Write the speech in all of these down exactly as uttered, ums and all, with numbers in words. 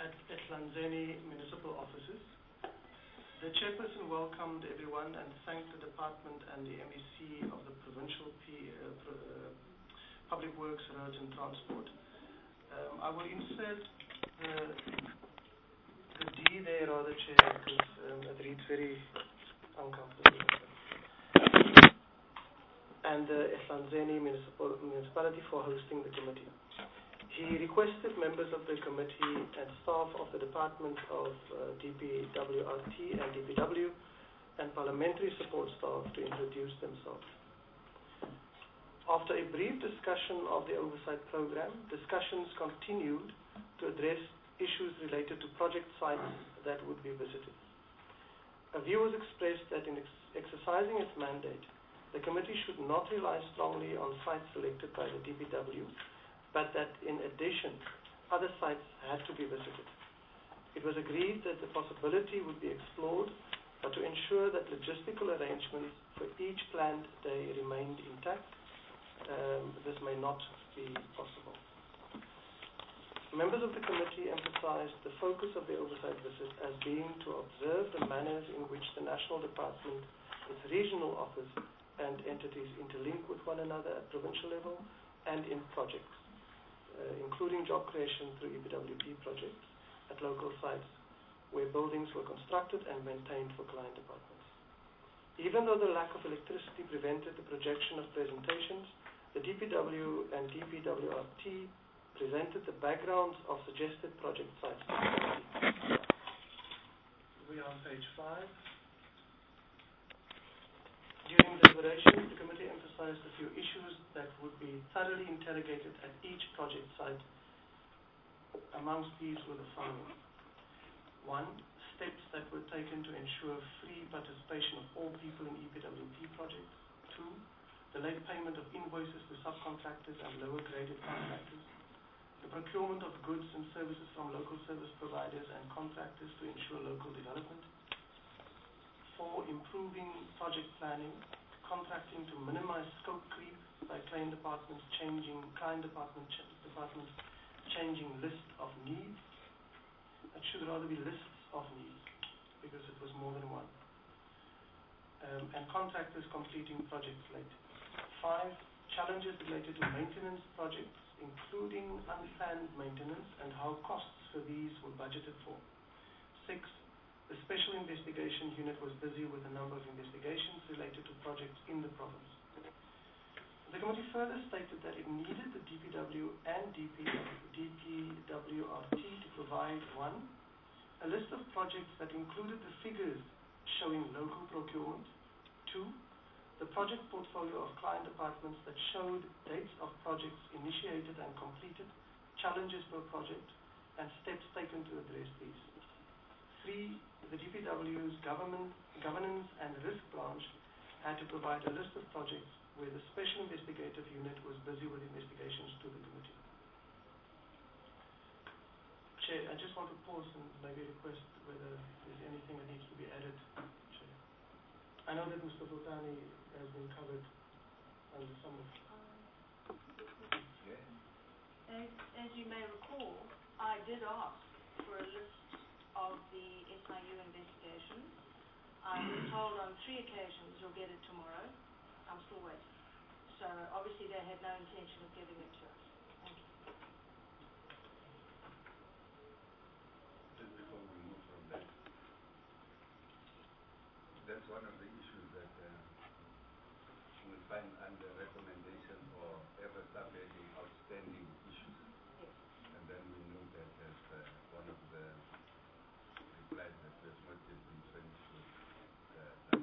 at Ehlanzeni Municipal Offices. The chairperson welcomed everyone and thanked the department and the M E C of the Provincial P, uh, Pro, uh, Public Works, Roads and Transport. Um, I will insert the, the D there, rather, Chair, because um, it reads very uncomfortable. And the Ehlanzeni Municipal, Municipality for hosting the committee. He requested members of the committee and staff of the Department of uh, D P W R T and D P W and parliamentary support staff to introduce themselves. After a brief discussion of the oversight program, discussions continued to address issues related to project sites that would be visited. A view was expressed that in ex exercising its mandate, the committee should not rely strongly on sites selected by the D P W, but that in addition, other sites had to be visited. It was agreed that the possibility would be explored, but to ensure that logistical arrangements for each planned day remained intact, um, this may not be possible. Members of the committee emphasized the focus of the oversight visit as being to observe the manners in which the National Department, its regional office, and entities interlink with one another at provincial level and in projects, uh, including job creation through E P W P projects at local sites where buildings were constructed and maintained for client departments. Even though the lack of electricity prevented the projection of presentations, the D P W and D P W R T presented the backgrounds of suggested project sites. We are on page five. During deliberations, the committee emphasized a few issues that would be thoroughly interrogated at each project site. Amongst these were the following. One, steps that were taken to ensure free participation of all people in E P W P projects. Two, the late payment of invoices to subcontractors and lower graded contractors. The procurement of goods and services from local service providers and contractors to ensure local development. Four, improving project planning, contracting to minimize scope creep by client departments changing client department ch departments changing list of needs. It should rather be lists of needs because it was more than one. Um, and contractors completing projects late. Five, challenges related to maintenance projects, including unplanned maintenance and how costs for these were budgeted for. Six, the Special Investigation Unit was busy with a number of investigations related to projects in the province. The committee further stated that it needed the D P W and D P W R T to provide, one, a list of projects that included the figures showing local procurement. Two, the project portfolio of client departments that showed dates of projects initiated and completed, challenges per project, and steps taken to address these. Three, the D P W's government, governance and risk branch had to provide a list of projects where the Special Investigative Unit was busy with investigations to the committee. Chair, I just want to pause and maybe request whether there's anything that needs to be added. Chair. I know that Mister Botani has been covered under some of... As, as you may recall, I did ask for a list of the S I U investigations. I was told on three occasions you'll get it tomorrow. I'm still waiting. So obviously they had no intention of giving it to us. Thank you. Just before we move from that, that's one of the issues that uh, we find under recommendation or ever submitting outstanding issues. Yes. And then we know that as uh, one of the replies that has not yet been finished with uh,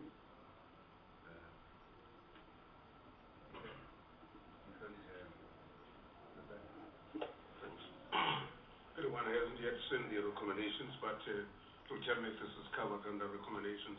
Everyone hasn't yet seen the recommendations, but uh, to tell me this is covered under recommendations.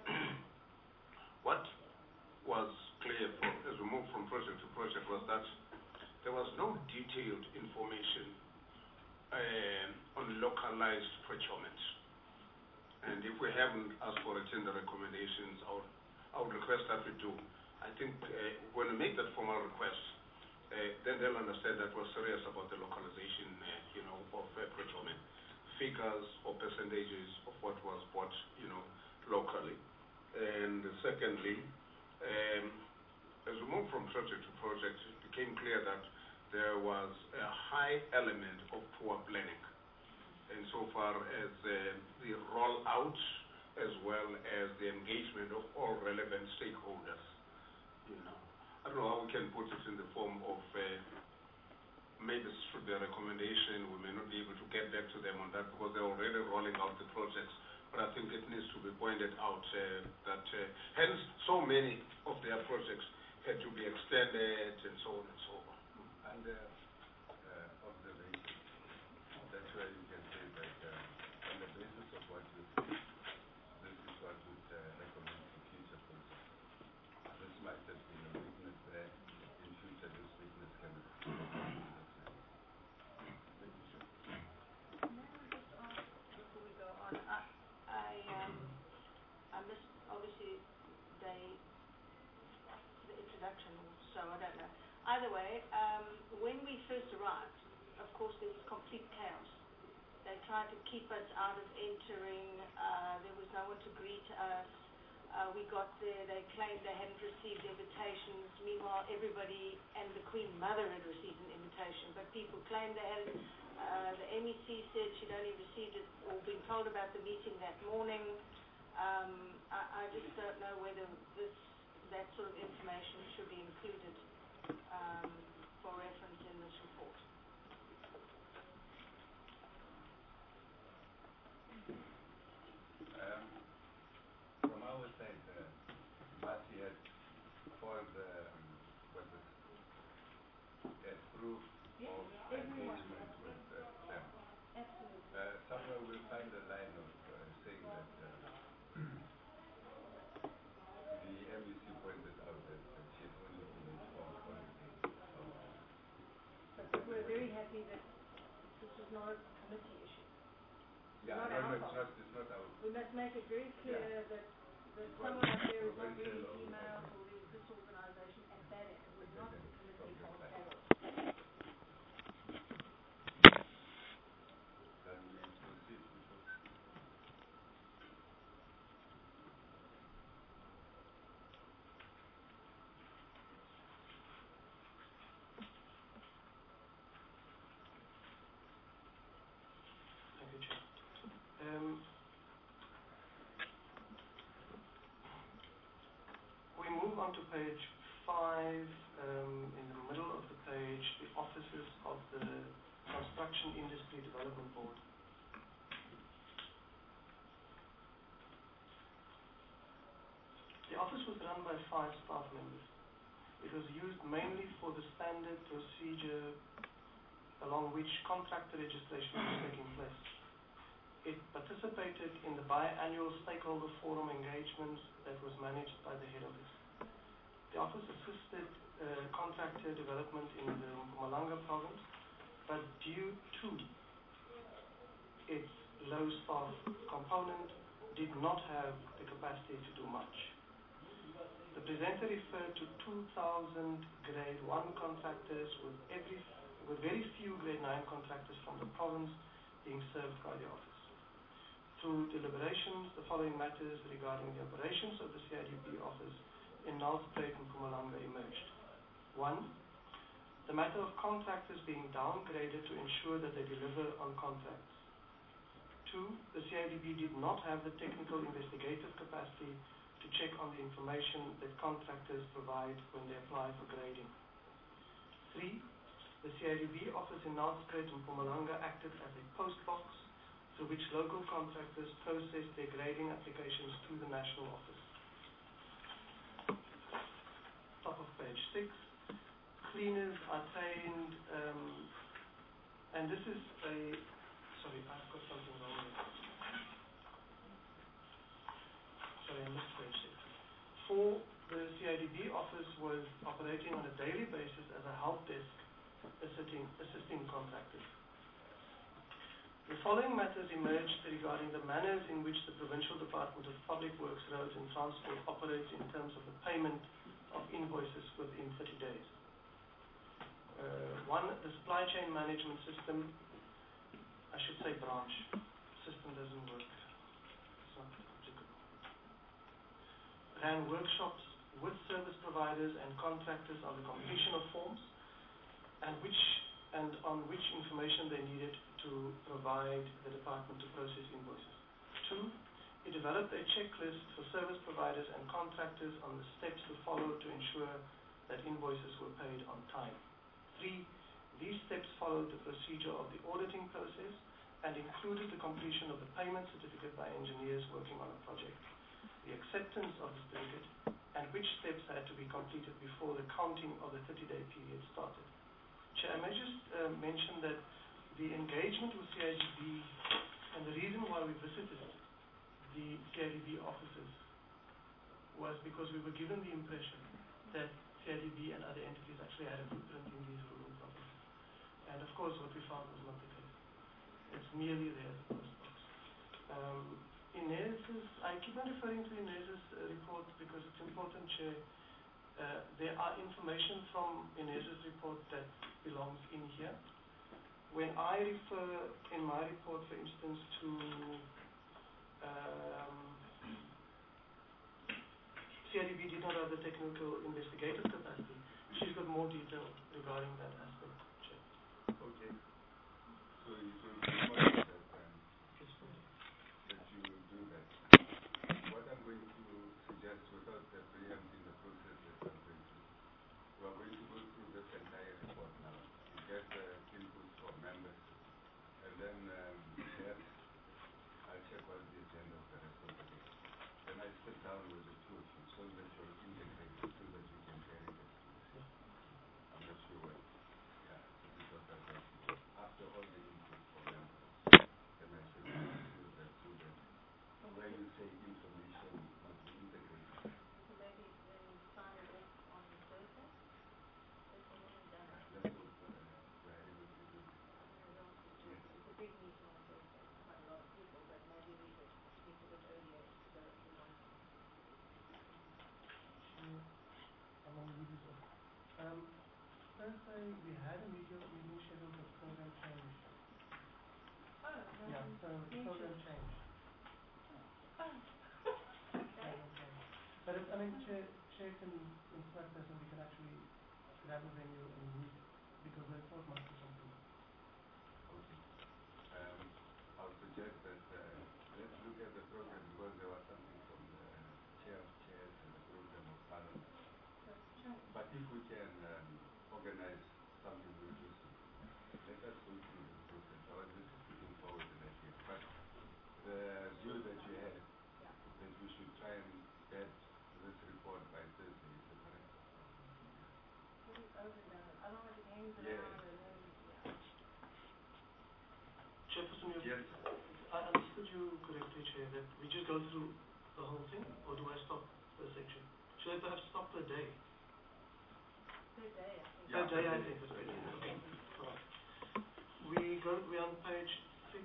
What was clear for, as we move from project to project was that there was no detailed information uh, on localized procurement. And if we haven't asked for it in the recommendations, I would, I would request that we do. I think uh, when we make that formal request, uh, then they'll understand that we're serious about the localization, uh, you know, of uh, procurement. figures or percentages of what was bought, you know, locally. And secondly, um, as we moved from project to project, it became clear that there was a high element of poor planning, insofar as uh, the rollout as well as the engagement of all relevant stakeholders. You know, I don't know how we can put it in the form of uh, maybe this should be a recommendation. We may not be able to get back to them on that because they're already rolling out the projects. But I think it needs to be pointed out uh, that uh, hence so many of their projects had to be extended and so on and so on. Under uh, observation, that's where you can say that uh, on the basis of what you see, this is what would uh, recommend for future projects. This might have been a weakness there. In future, this weakness can be Before we go on, I, I, um, I missed, obviously, they, the introduction, so I don't know. Either way, um, when we first arrived, of course, there was complete chaos. They tried to keep us out of entering. Uh, there was no one to greet us. Uh, we got there, they claimed they hadn't received invitations. Meanwhile, everybody and the Queen Mother had received an invitation, but people claimed they had. Uh, the M E C said she'd only received it or been told about the meeting that morning. Um, I, I just don't know whether this, that sort of information should be included um, for reference in this report. Um, from our side, uh, Mati had for the um, what is a proof Yes, of everyone. engagement with uh, them. Absolutely. Uh, somewhere we'll find a line of uh, saying that uh, the M E C pointed out that uh, she had only been informed on the day of the But we're very happy that this is not a committee issue. It's yeah, not no, our no, it's fault. not, it's not our We must make it very clear Yeah. that, that It was someone up there is not provincial reading or- emails or there's disorganization at that end. It was not the committee From fault the at all. Then we proceed before. Thank you, Chair. Um, we move on to page five. Um, in the middle of the page, the offices of the Construction Industry Development Board. The office was run by five staff members. It was used mainly for the standard procedure along which contractor registration was taking place. It participated in the biannual stakeholder forum engagements that was managed by the head office. The office assisted uh, contractor development in the Mpumalanga province, but due to its low staff component, did not have the capacity to do much. The presenter referred to two thousand grade one contractors with, every, with very few grade nine contractors from the province being served by the office. Through deliberations, the following matters regarding the operations of the C I D B office in Nelspruit and Mpumalanga emerged. One, the matter of contractors being downgraded to ensure that they deliver on contracts. Two, the C I D B did not have the technical investigative capacity to check on the information that contractors provide when they apply for grading. Three, the C I D B office in Nelspruit and Mpumalanga acted as a post box through which local contractors processed their grading applications to the national office. Top of page six, cleaners are trained, um, and this is a, sorry, I've got something wrong here. Sorry, I missed page six. Four, the C I D B office was operating on a daily basis as a help desk assisting, assisting contractors. The following matters emerged regarding the manners in which the Provincial Department of Public Works, Roads and Transport operates in terms of the payment of invoices within thirty days. Uh, one, the supply chain management system I should say branch. System doesn't work. It's not applicable. Ran workshops with service providers and contractors on the completion of forms and which and on which information they needed to provide the department to process invoices. Two, it developed a checklist for service providers and contractors on the steps to follow to ensure that invoices were paid on time. Three, these steps followed the procedure of the auditing process and included the completion of the payment certificate by engineers working on a project, the acceptance of the certificate, and which steps had to be completed before the counting of the thirty-day period started. Chair, I may just uh, mention that the engagement with C I D B and the reason why we visited the C I D B offices was because we were given the impression that C I D B and other entities actually had a footprint in these rural provinces. And of course, what we found was not the case. It's merely there as a post box. Um, Inez's, I keep on referring to Inez's uh, report because it's important, Chair. Uh, there are information from Inez's report that belongs in here. When I refer in my report, for instance, to um, C I D B did not have the technical investigative capacity, she's got more detail regarding that aspect, Chair. Okay. So you so you want that, um, Yes, please. that you will do that. What I'm going to suggest without uh, preempting the process that I'm going to, we are going to go through this entire report now to get uh, input from members. And then um, yes, I'll check what the agenda of the rest of the day. Then I sit down with the two of you so that you're integrated so that you can carry this to the system. I'm not sure what. Yeah, this is what I'm going to do. After all the input from members, then I sit down with the two that where you say information must be integrated. So maybe then sign it off on Thursday? If we haven't done it. That's what uh, we are able to do. Yes. It's a big meeting on Thursday, quite a lot of people, but maybe we could meet a bit earlier to go through one. Chair, I'm going to leave this off. Um, Thursday, we had a meeting, meeting scheduled, but the program changed. Oh, Yeah, so the program changed. Oh. Program changed. But if, I mean, Chair, Chair can instruct us and we can actually grab a venue and meet because the report must be complete. Okay. Um, I'll suggest that uh, let's look at the program because there was something from the chair of chairs and the program of parliament. But if we can um, organize something with Yusuf, let us go through this process. I was just putting forward an idea. But the view that you had, Yeah. that we should try and get this report by Thursday, is that correct? It is overdone, otherwise it hangs Yeah. around and then, yeah. Chairperson, you, Yes. I understood you correctly, Chair, that we just go through the whole thing, or do I stop per section? Should I perhaps stop per day? Per day, I think. Yeah, Per day, I per day. think, is better. Okay. All right. We go, we're on page six.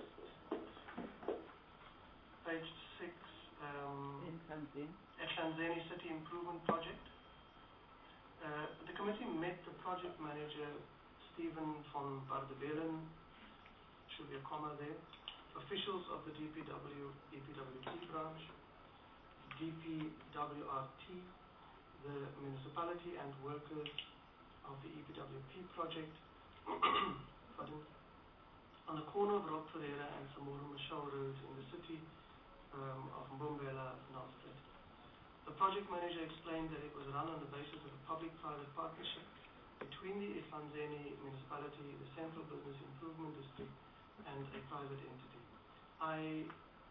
Page six, um, Ehlanzeni City Improvement Project. Uh, the committee met the project manager, Stephen von Bardebelen, should be a comma there, officials of the D P W, E P W P branch, D P W R T, the municipality and workers of the E P W P project, pardon, on the corner of Rob Ferreira and Samora Michelle Road in the city um, of Mbombela, Nelspruit. The project manager explained that it was run on the basis of a public-private partnership between the Ehlanzeni municipality, the Central Business Improvement District, and a private entity. I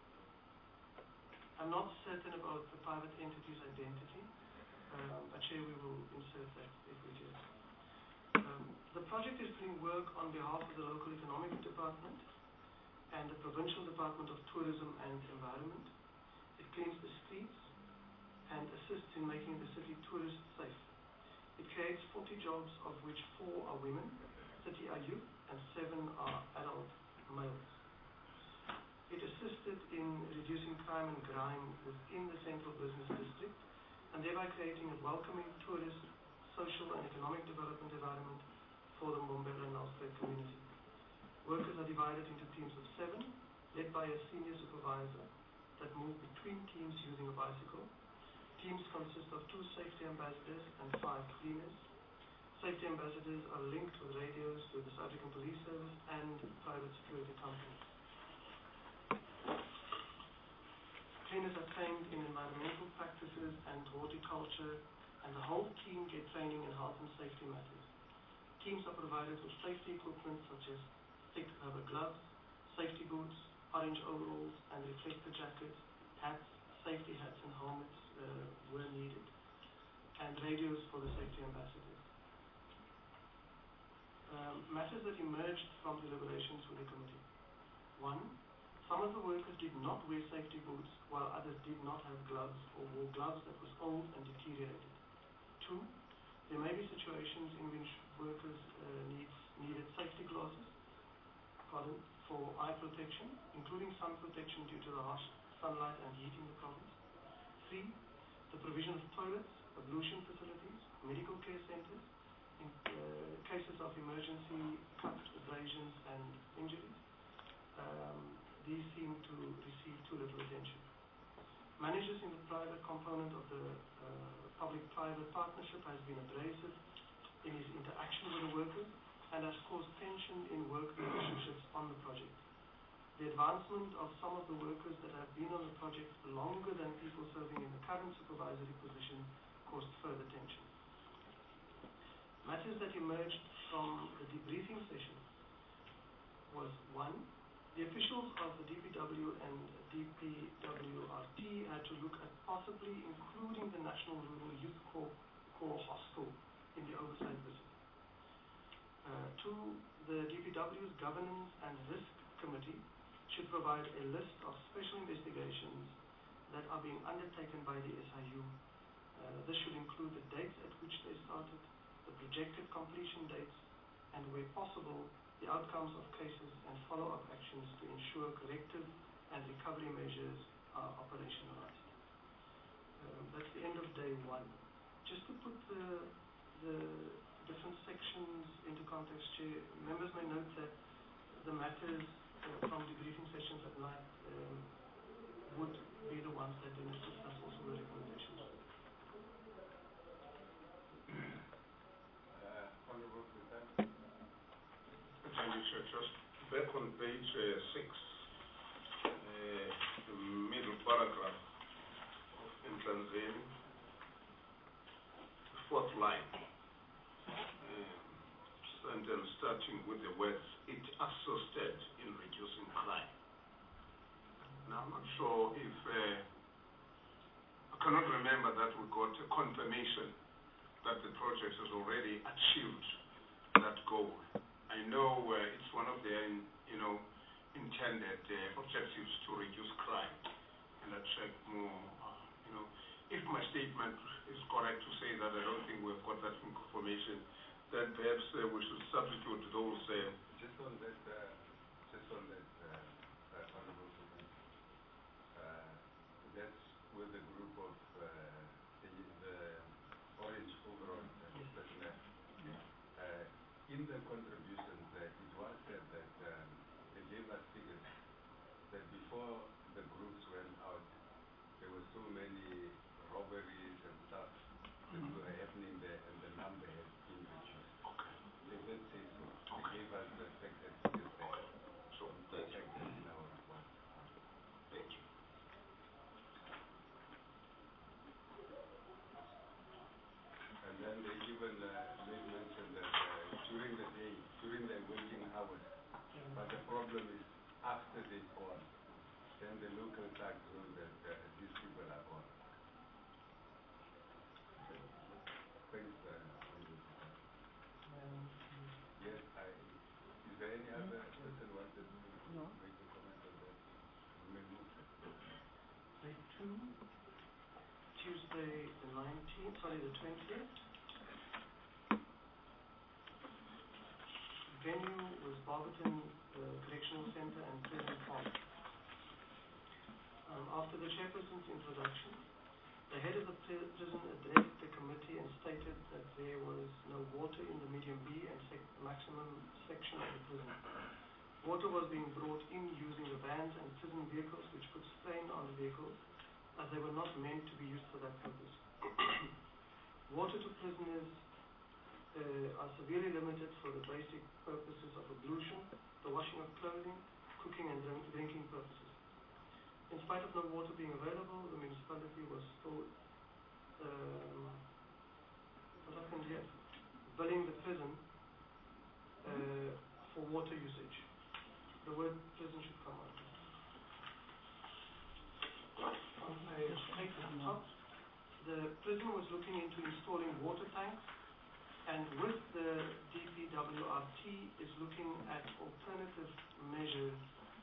am not certain about the private entity's identity, um, but Chair, we will insert that if we get it. Um, the project is doing work on behalf of the local economic department and the provincial department of tourism and environment. It cleans the streets and assists in making the city tourist safe. It creates forty jobs, of which four are women, thirty are youth, and seven are adult males. It assisted in reducing crime and grime within the central business district and thereby creating a welcoming tourist, social and economic development environment for the Mbombela and Nelspruit community. Workers are divided into teams of seven, led by a senior supervisor that move between teams using a bicycle. Teams consist of two safety ambassadors and five cleaners. Safety ambassadors are linked with radios to the South African Police Service and private security companies. Cleaners are trained in environmental practices and horticulture, and the whole team get training in health and safety matters. Teams are provided with safety equipment such as thick rubber gloves, safety boots, orange overalls and reflector jackets, hats, safety hats and helmets uh, were needed, and radios for the safety ambassadors. Um, matters that emerged from deliberations with the committee. One, some of the workers did not wear safety boots while others did not have gloves or wore gloves that was old and deteriorated. Two, there may be situations in which workers uh, needs, needed safety glasses pardon, for eye protection, including sun protection due to the harsh sunlight and heat in the province. Three, the provision of toilets, ablution facilities, medical care centres, in uh, cases of emergency cuts, abrasions and injuries. Um, these seem to receive too little attention. Managers in the private component of the uh, public-private partnership has been abrasive in his interaction with the workers and has caused tension in work relationships on the project. The advancement of some of the workers that have been on the project longer than people serving in the current supervisory position caused further tension. Matters that emerged from the debriefing session was one, the officials of the D P W and D P W R T had to look at possibly including the National Rural Youth Corps, Corps hostel in the oversight visit. Uh, two, the D P W's Governance and Risk Committee should provide a list of special investigations that are being undertaken by the S I U. Uh, this should include the dates at which they started, the projected completion dates, and where possible, the outcomes of cases and follow-up actions to ensure corrective and recovery measures are operationalized. Um, that's the end of day one. Just to put the, the different sections into context, Chair, members may note that the matters uh, from debriefing sessions at night um, would be the ones that then discuss also the recommendations. Uh, Honorable President. Thank you, Chair. Just back on page uh, six, uh, the middle paragraph of Intanzania, fourth line, uh, sentence starting with the words, it assisted in reducing crime. Now, I'm not sure if, uh, I cannot remember that we got a confirmation that the project has already achieved that goal. I know uh, it's one of the, you know, intended uh, objectives to reduce crime. And I check more, uh, you know, if my statement is correct to say that I don't think we've got that information, then perhaps uh, we should substitute those. Uh, just on that, uh, just on that, uh, uh, Honorable President, uh, that's with a group of uh, the, the orange overall uh, personnel. Uh, in the contributions, uh, it was said that um, they gave us figures that before the groups went out, there were so many robberies and stuff that were happening there, and the number had been reduced. okay. They did say so. Okay. They gave us the affected figures there. So, We thank you. checked that in our report. Thank you. And then they even uh, made mention that uh, during the day, during their working hours, but the problem is after they've gone, then the local tax know that uh, these people are gone. Thanks, uh, Honorable President. Um, Yes, I, is there any other person wanted to no. make a comment on that? We may move. Day two, Tuesday the nineteenth, sorry, the twentieth. Venue was Barberton uh, Correctional Centre and Prison Farm. Um, after the chairperson's introduction, the head of the prison addressed the committee and stated that there was no water in the medium B and sec maximum section of the prison. Water was being brought in using the vans and prison vehicles, which put strain on the vehicles as they were not meant to be used for that purpose. Water to prisoners uh, are severely limited for the basic purposes of ablution, the washing of clothing, cooking and drink, drinking purposes. In spite of no water being available, the municipality was still um, what happened here? billing the prison uh, for water usage. The word prison should come out. On page eight at the top, the prison was looking into installing water tanks, and with the D P W R T is looking at alternative measures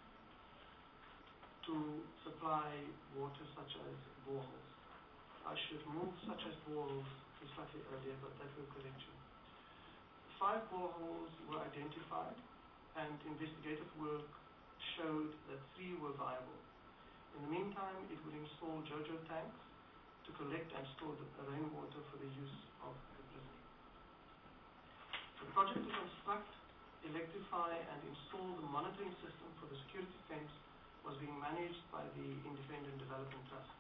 to supply water such as boreholes. I should move such as boreholes to slightly earlier, but that will correct you. Five boreholes were identified, and investigative work showed that three were viable. In the meantime, it would install JoJo tanks to collect and store the rainwater for the use of the prison. The project to construct, electrify and install the monitoring system for the security fence was being managed by the Independent Development Trust.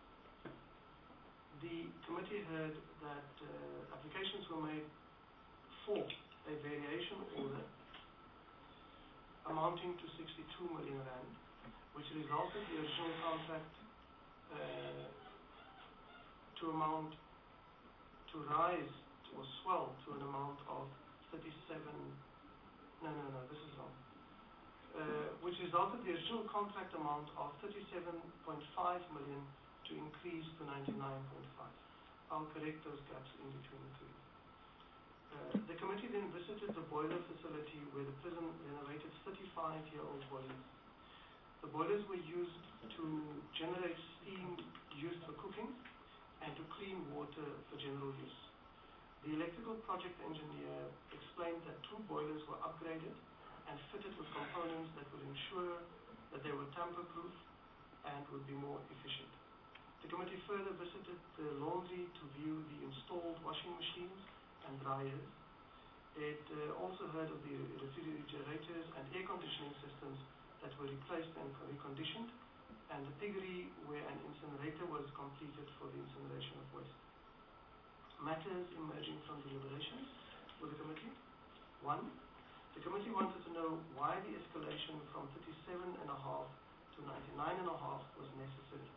The committee heard that uh, applications were made for a variation order amounting to sixty-two million rand, which resulted in the original contract uh, to amount, to rise or swell to an amount of thirty-seven, no, no, no, this is wrong, uh, which resulted in the original contract amount of thirty-seven point five million to increase to ninety-nine point five. I'll correct those gaps in between the two. Uh, the committee then visited the boiler facility where the prison renovated thirty-five-year-old boilers. The boilers were used to generate steam used for cooking and to clean water for general use. The electrical project engineer explained that two boilers were upgraded and fitted with components that would ensure that they were tamper-proof and would be more efficient. The committee further visited the laundry to view the installed washing machines and dryers. It uh, also heard of the refrigerators and air conditioning systems that were replaced and reconditioned, and the piggery where an incinerator was completed for the incineration of waste. Matters emerging from deliberations with the committee. One, the committee wanted to know why the escalation from thirty-seven and a half to ninety-nine and a half was necessary.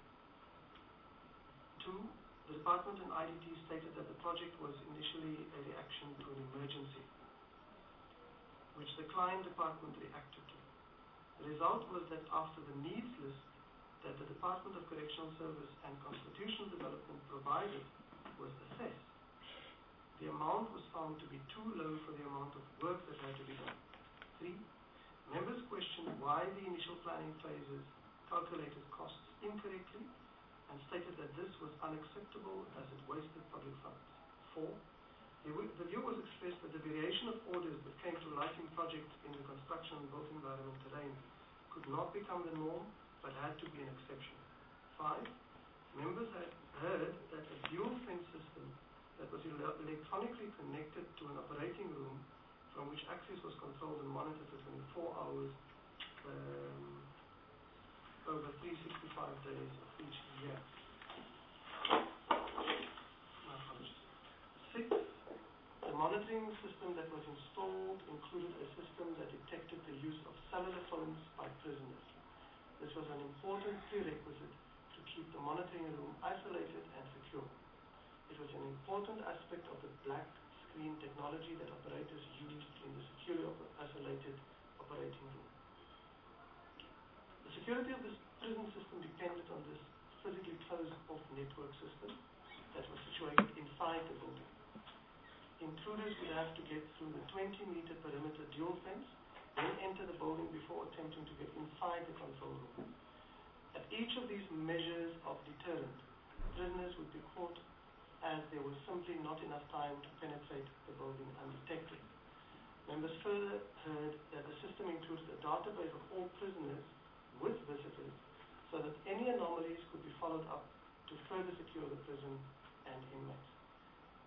Two, the department and I D T stated that the project was initially a reaction to an emergency, which the client department reacted to. The result was that after the needs list that the Department of Correctional Service and Constitutional Development provided was assessed, the amount was found to be too low for the amount of work that had to be done. Three, members questioned why the initial planning phases calculated costs incorrectly and stated that this was unacceptable as it wasted public funds. Four, the, the view was expressed that the variation of orders that came to lighting projects in the construction and built environment terrain could not become the norm but had to be an exception. Five, members had heard that a dual fence system that was electronically connected to an operating room from which access was controlled and monitored for twenty-four hours um, over three hundred sixty-five days of each year. My apologies. Six, the monitoring system that was installed included a system that detected the use of cellular phones by prisoners. This was an important prerequisite to keep the monitoring room isolated and secure. It was an important aspect of the black screen technology that operators used in the securely isolated operating room. The security of this prison system depended on this physically closed-off network system that was situated inside the building. Intruders would have to get through the twenty meter perimeter dual fence, then enter the building before attempting to get inside the control room. At each of these measures of deterrent, prisoners would be caught as there was simply not enough time to penetrate the building undetected. Members further heard that the system included a database of all prisoners with visitors so that any anomalies could be followed up to further secure the prison and inmates.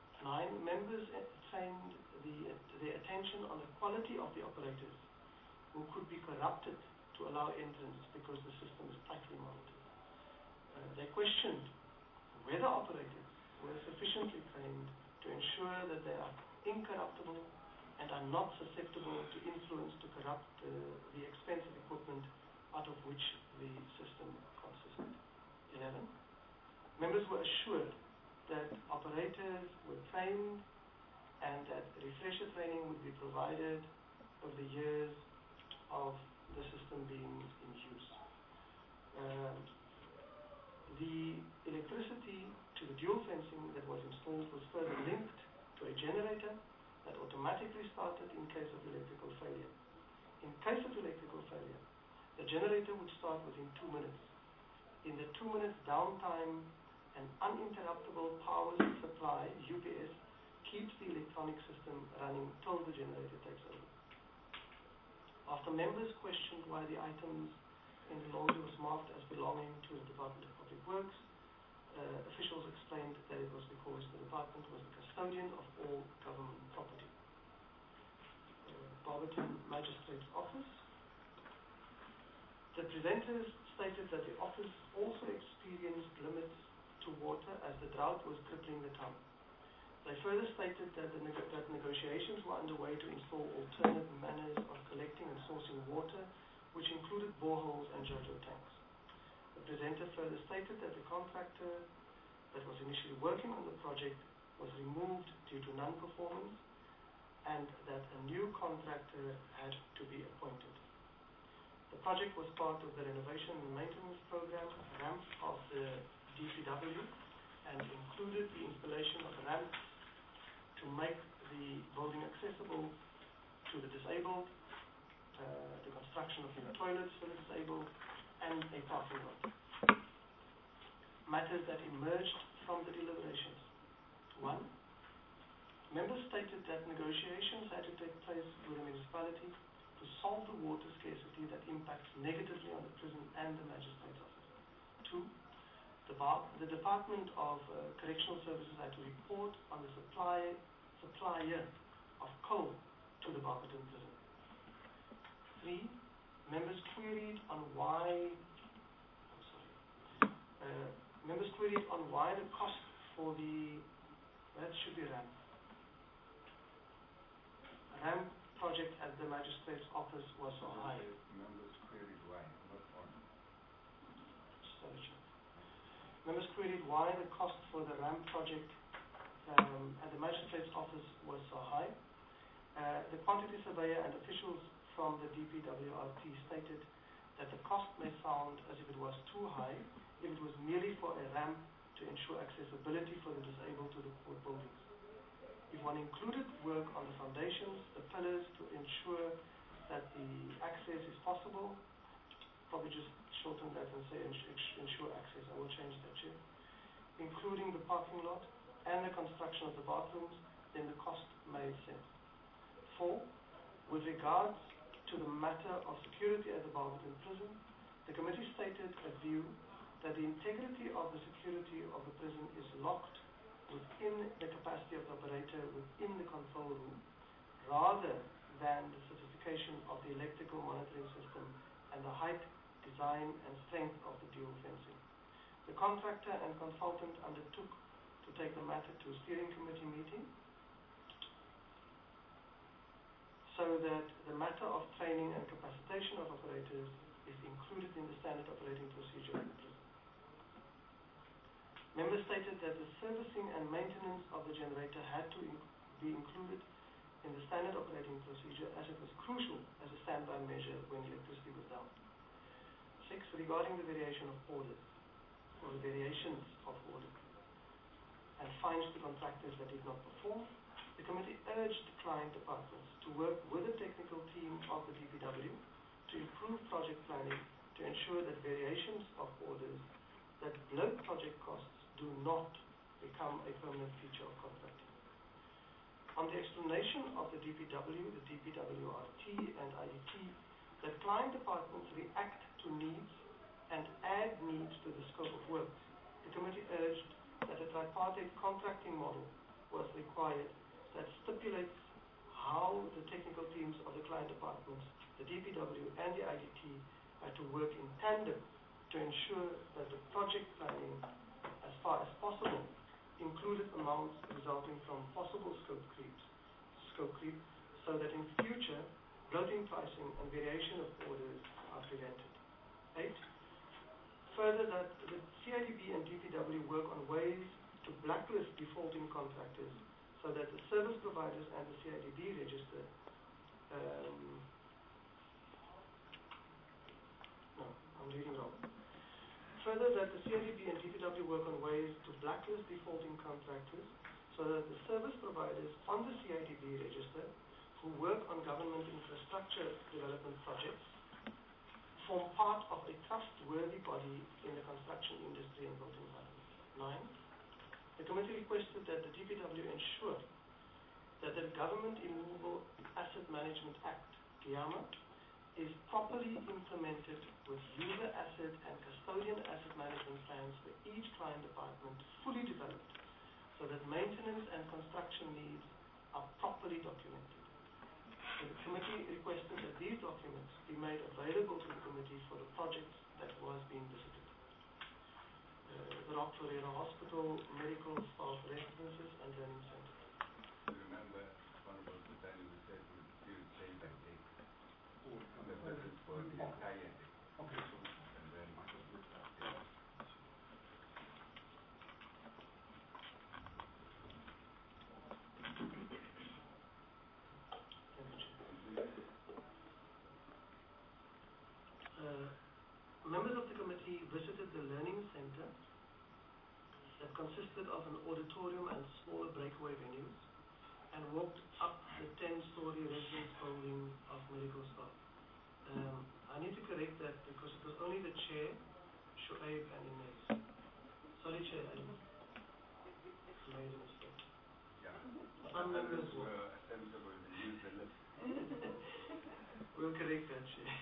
Nine, members trained the, their attention on the quality of the operators who could be corrupted to allow entrance because the system is tightly monitored. Uh, they questioned whether operators were sufficiently trained to ensure that they are incorruptible and are not susceptible to influence to corrupt uh, the expensive equipment out of which the system consisted. eleven. Members were assured that operators were trained and that refresher training would be provided over the years of the system being in use. Um, the electricity to the dual fencing that was installed was further linked to a generator that automatically started in case of electrical failure. In case of electrical failure, the generator would start within two minutes. In the two minutes downtime, an uninterruptible power supply, U P S, keeps the electronic system running till the generator takes over. After members questioned why the items in the laundry was marked as belonging to the Department of Public Works, uh, officials explained that it was because the department was the custodian of all government property. Uh, Barberton Magistrate's Office. The presenters stated that the office also experienced limits to water as the drought was crippling the town. They further stated that, the neg that negotiations were underway to install alternate manners of collecting and sourcing water, which included boreholes and JoJo tanks. The presenter further stated that the contractor that was initially working on the project was removed due to non-performance and that a new contractor had to be appointed. The project was part of the renovation and maintenance program, RAMP, of the D P W, and included the installation of ramps to make the building accessible to the disabled, uh, the construction of new toilets for the disabled, and a parking lot. Matters that emerged from the deliberations. One, members stated that negotiations had to take place with the municipality to solve the water scarcity that impacts negatively on the prison and the magistrate's office. Two, the, bar, the Department of uh, Correctional Services had to report on the supply, supplier of coal to the Barberton prison. Three, members queried on why, I'm sorry, uh, members queried on why the cost for the, that should be ramp, ramp project at the magistrate's office was so high. Members queried why, not on. Sorry, Chair. Members queried why the cost for the ramp project um, at the magistrate's office was so high. Uh, the quantity surveyor and officials from the D P W R T stated that the cost may sound as if it was too high if it was merely for a ramp to ensure accessibility for the disabled to the court buildings. If one included work on the foundations, the pillars to ensure that the access is possible, probably just shorten that and say ensure access. I will change that, Chair. Including the parking lot and the construction of the bathrooms, then the cost made sense. Four, with regards to the matter of security at the Barberton prison, the committee stated a view that the integrity of the security of the prison is locked within the capacity of the operator within the control room, rather than the certification of the electrical monitoring system and the height, design and strength of the dual fencing. The contractor and consultant undertook to take the matter to a steering committee meeting so that the matter of training and capacitation of operators is included in the standard operating procedure of the prison. Members stated that the servicing and maintenance of the generator had to in be included in the standard operating procedure as it was crucial as a standby measure when electricity was down. Six, regarding the variation of orders, or the variations of orders, and fines to contractors that did not perform, the committee urged client departments to work with the technical team of the D P W to improve project planning to ensure that variations of orders that bloat project costs do not become a permanent feature of contracting. On the explanation of the D P W, the D P W R T and I E T, that client departments react to needs and add needs to the scope of works, the committee urged that a tripartite contracting model was required that stipulates how the technical teams of the client departments the D P W and the I D T had to work in tandem to ensure that the project planning, as far as possible, included amounts resulting from possible scope creeps, scope creep, so that in future, bloating pricing and variation of orders are prevented. Eight, further that the C I D B and D P W work on ways to blacklist defaulting contractors so that the service providers and the C I D B register um, no, I'm reading wrong. Further, that the C I D B and D P W work on ways to blacklist defaulting contractors so that the service providers on the C I D B register who work on government infrastructure development projects form part of a trustworthy body in the construction industry and built environment. Nine, the committee requested that the D P W ensure that the Government Immovable Asset Management Act, GIAMA, is properly implemented with user asset and custodian asset management plans for each client department fully developed so that maintenance and construction needs are properly documented. The committee requested that these documents be made available to the committee for the projects that was being visited. Uh, the Rock Ferreira Hospital, medical staff residences and learning centers. Remember, Honorable Sutani, we said we would still day by day. The budget for the entire day. Okay. And then Uh, members of the committee visited the learning center that consisted of an auditorium and smaller breakaway venues and walked up the ten-story residence building of medical staff. Um, I need to correct that because it was only the chair, Shoaib and Inez. Sorry, Chair, I made a mistake. yeah. Some members Others were sensible to use the lift. We'll correct that, Chair.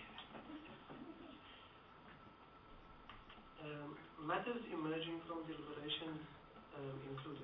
Um, matters emerging from deliberations um, included.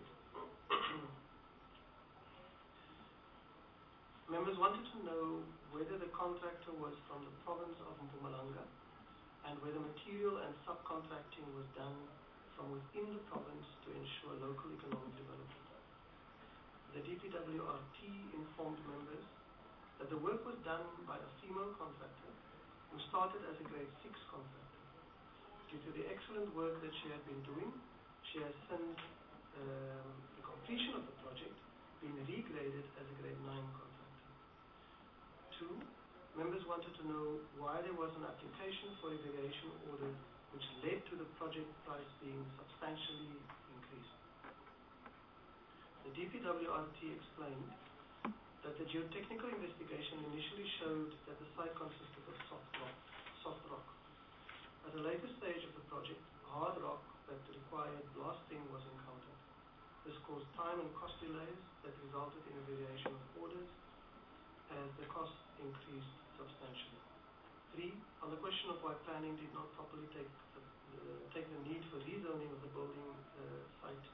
Members wanted to know whether the contractor was from the province of Mpumalanga and whether material and subcontracting was done from within the province to ensure local economic development. The D P W R T informed members that the work was done by a female contractor who started as a grade six contractor. Due to the excellent work that she had been doing, she has since um, the completion of the project been regraded as a grade nine contractor. Two, members wanted to know why there was an application for a variation order which led to the project price being substantially increased. The D P W R T explained that the geotechnical investigation initially showed that the site consisted of soft rock. Soft rock. At a later stage of the project, hard rock that required blasting was encountered. This caused time and cost delays that resulted in a variation of orders as the cost increased substantially. Three, on the question of why planning did not properly take the, the, take the need for rezoning of the building uh, site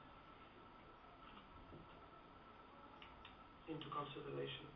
into consideration.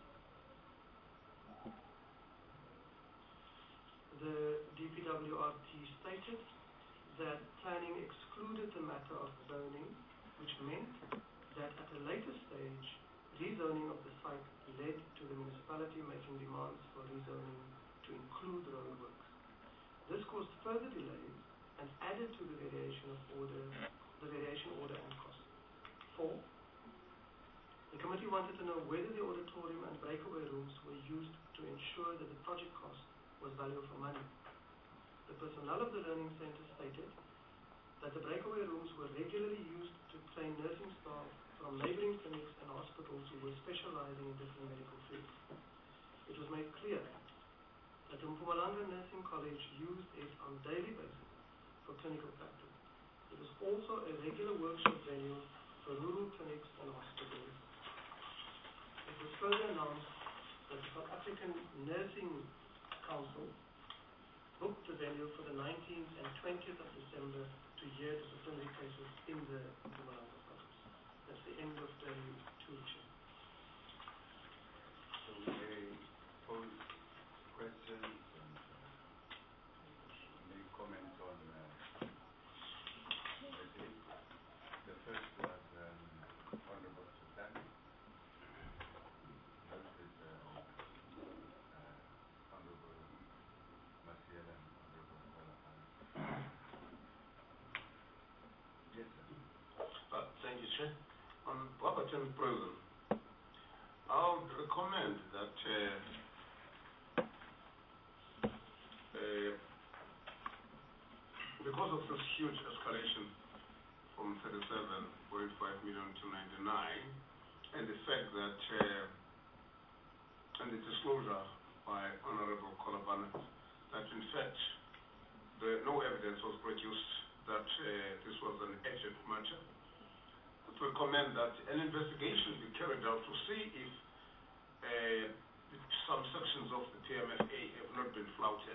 The D P W R T stated that planning excluded the matter of zoning, which meant that at a later stage, rezoning of the site led to the municipality making demands for rezoning to include roadworks. This caused further delays and added to the variation of order, the variation order and cost. Four, the committee wanted to know whether the auditorium and breakaway rooms were used to ensure that the project cost was value for money. The personnel of the learning center stated that the breakaway rooms were regularly used to train nursing staff from neighboring clinics and hospitals who were specializing in different medical fields. It was made clear that the Mpumalanga Nursing College used it on a daily basis for clinical practice. It was also a regular workshop venue for rural clinics and hospitals. It was further announced that the South African Nursing Council booked the venue for the nineteenth and twentieth of December to hear disciplinary cases in the Mpumalanga province. That's the end of day two, Chair. so they pose questions and uh, make comments on uh, the day. The first was um, Honorable Sultan. Next is uh, uh, Honorable Masiela and Honorable Kolapana. Yes, sir. Uh, thank you, Chair. On Barberton Prison, I would recommend that uh, uh, because of this huge escalation from thirty-seven point five million to ninety-nine, and the fact that, uh, and the disclosure by Honorable Kolapana, that in fact the, no evidence was produced that uh, this was an urgent matter, to recommend that an investigation be carried out to see if uh, some sections of the P M F A have not been flouted.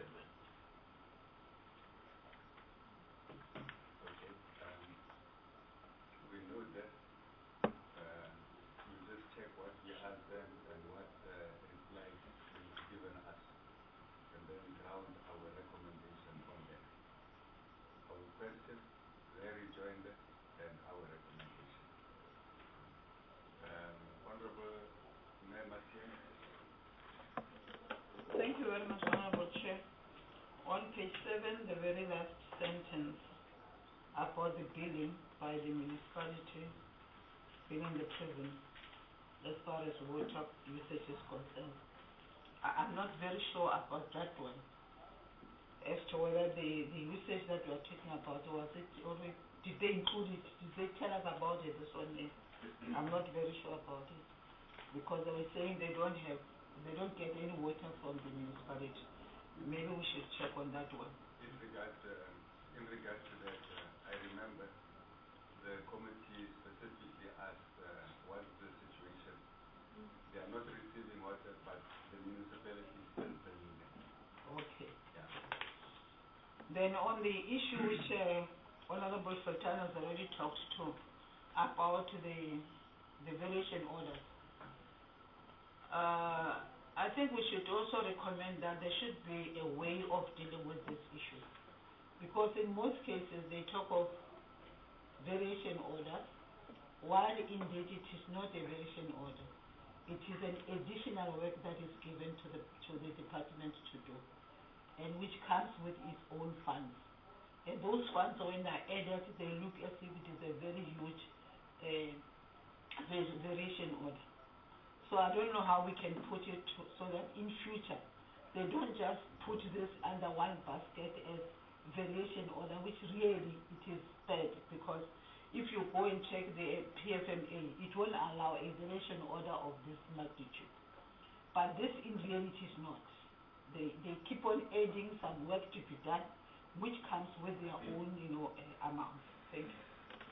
Okay. Um, we know that. Uh, we just check what we asked them and what uh, replies they've given us, and then ground our recommendation on that. Our question, their rejoinder, and our recommendation. Um, Honorable Mayor Masiela. Thank you very much, Honorable Chair. On page seven, the very last sentence about the billing by the municipality billing the prison as far as water usage is concerned. I, I'm not very sure about that one, as to whether the, the usage that we are talking about, was it already, did they include it, did they tell us about it, this one? I'm not very sure about it, because they were saying they don't have, they don't get any water from the municipality. Maybe we should check on that one. In regard, uh, in regard to that, uh, I remember the committee specifically asked uh, what's the situation. Mm. They are not receiving water, but the municipality is still paying them. Okay. Yeah. Then on the issue which uh, Honorable Sultan has already talked to, about the the variation orders. Uh, I think we should also recommend that there should be a way of dealing with this issue, because in most cases they talk of variation orders, while indeed it is not a variation order. It is an additional work that is given to the to the department to do, and which comes with its own funds. And those funds, when they are added, they look as if it is a very huge uh, variation order. So I don't know how we can put it to, so that in future they don't just put this under one basket as variation order, which really it is bad, because if you go and check the P F M A, it won't allow a variation order of this magnitude. But this in reality is not. They they keep on adding some work to be done, which comes with their own, you know, uh, amount. Thank you.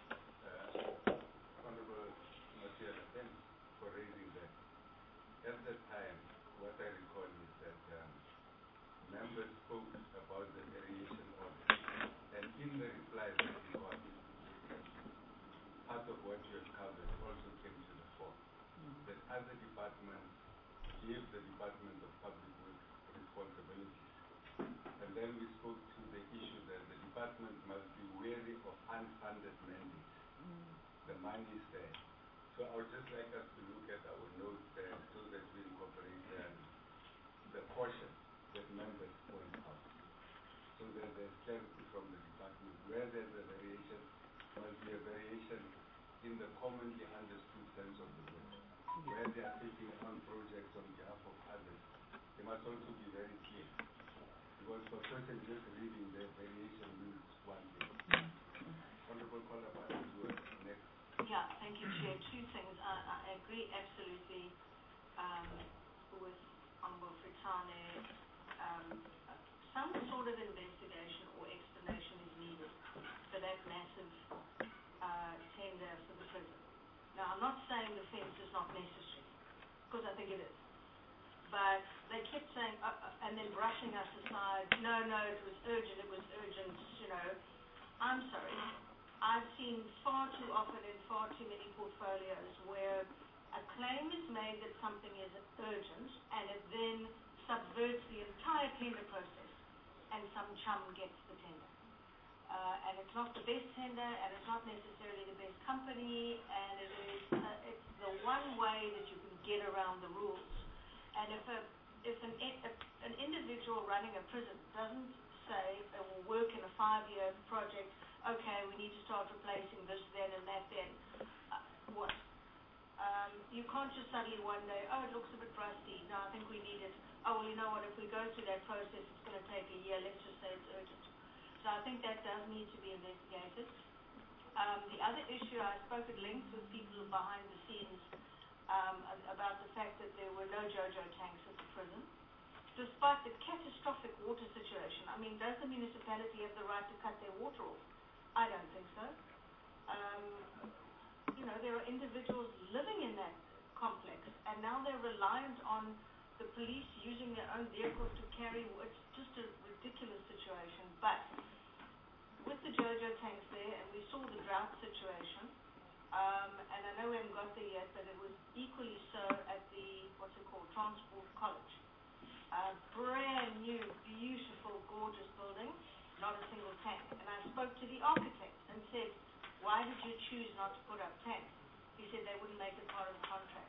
Uh, Honorable Masiela, thanks for raising that. At that time, what I recall is that um, members spoke about the variation order, and in the replies that we got, part of what you have covered also came to the fore. Mm. That other departments gave the Department of Public Works responsibilities. And then we spoke to the issue that the department must be wary of unfunded mandates. Mm. The money is there. So I would just like us to look at our notes there so that we incorporate um, the caution that members point out. So that there's clarity from the department. Where there's a variation, must be a variation in the commonly understood sense of the word. Where they are taking on projects on behalf of others, they must also be very clear. Because for person just reading the variation means one thing. Honorable Kolapana, you are next. Yeah, thank you, Chair. Two things. I, I agree absolutely um, with Honorable Fritane. Um, some sort of investigation or explanation is needed for that massive uh, tender for the prison. Now, I'm not saying the fence is not necessary, because I think it is. But they kept saying, uh, uh, and then brushing us aside, no, no, it was urgent, it was urgent, you know. I'm sorry. I've seen far too often in far too many portfolios where a claim is made that something is urgent, and it then subverts the entire tender process, and some chum gets the tender. Uh, and it's not the best tender, and it's not necessarily the best company, and it is uh, it's the one way that you can get around the rules. And if a if an a, an individual running a prison doesn't say it will work in a five-year project, okay, we need to start replacing this then and that then, uh, what? Um, you can't just suddenly one day, oh, it looks a bit rusty, no, I think we need it. Oh, well, you know what, if we go through that process, it's going to take a year, let's just say it's urgent. So I think that does need to be investigated. Um, the other issue, I spoke at length with people behind the scenes um, about the fact that there were no JoJo tanks at the prison, despite the catastrophic water situation. I mean, does the municipality have the right to cut their water off? I don't think so. Um, you know, there are individuals living in that complex, and now they're reliant on the police using their own vehicles to carry. It's just a ridiculous situation. But with the JoJo tanks there, and we saw the drought situation, um, and I know we haven't got there yet, but it was equally so at the, what's it called, Transport College. A brand new, beautiful, gorgeous building, not a single tank. And I spoke to the architect and said, why did you choose not to put up tanks? He said they wouldn't make it part of the contract.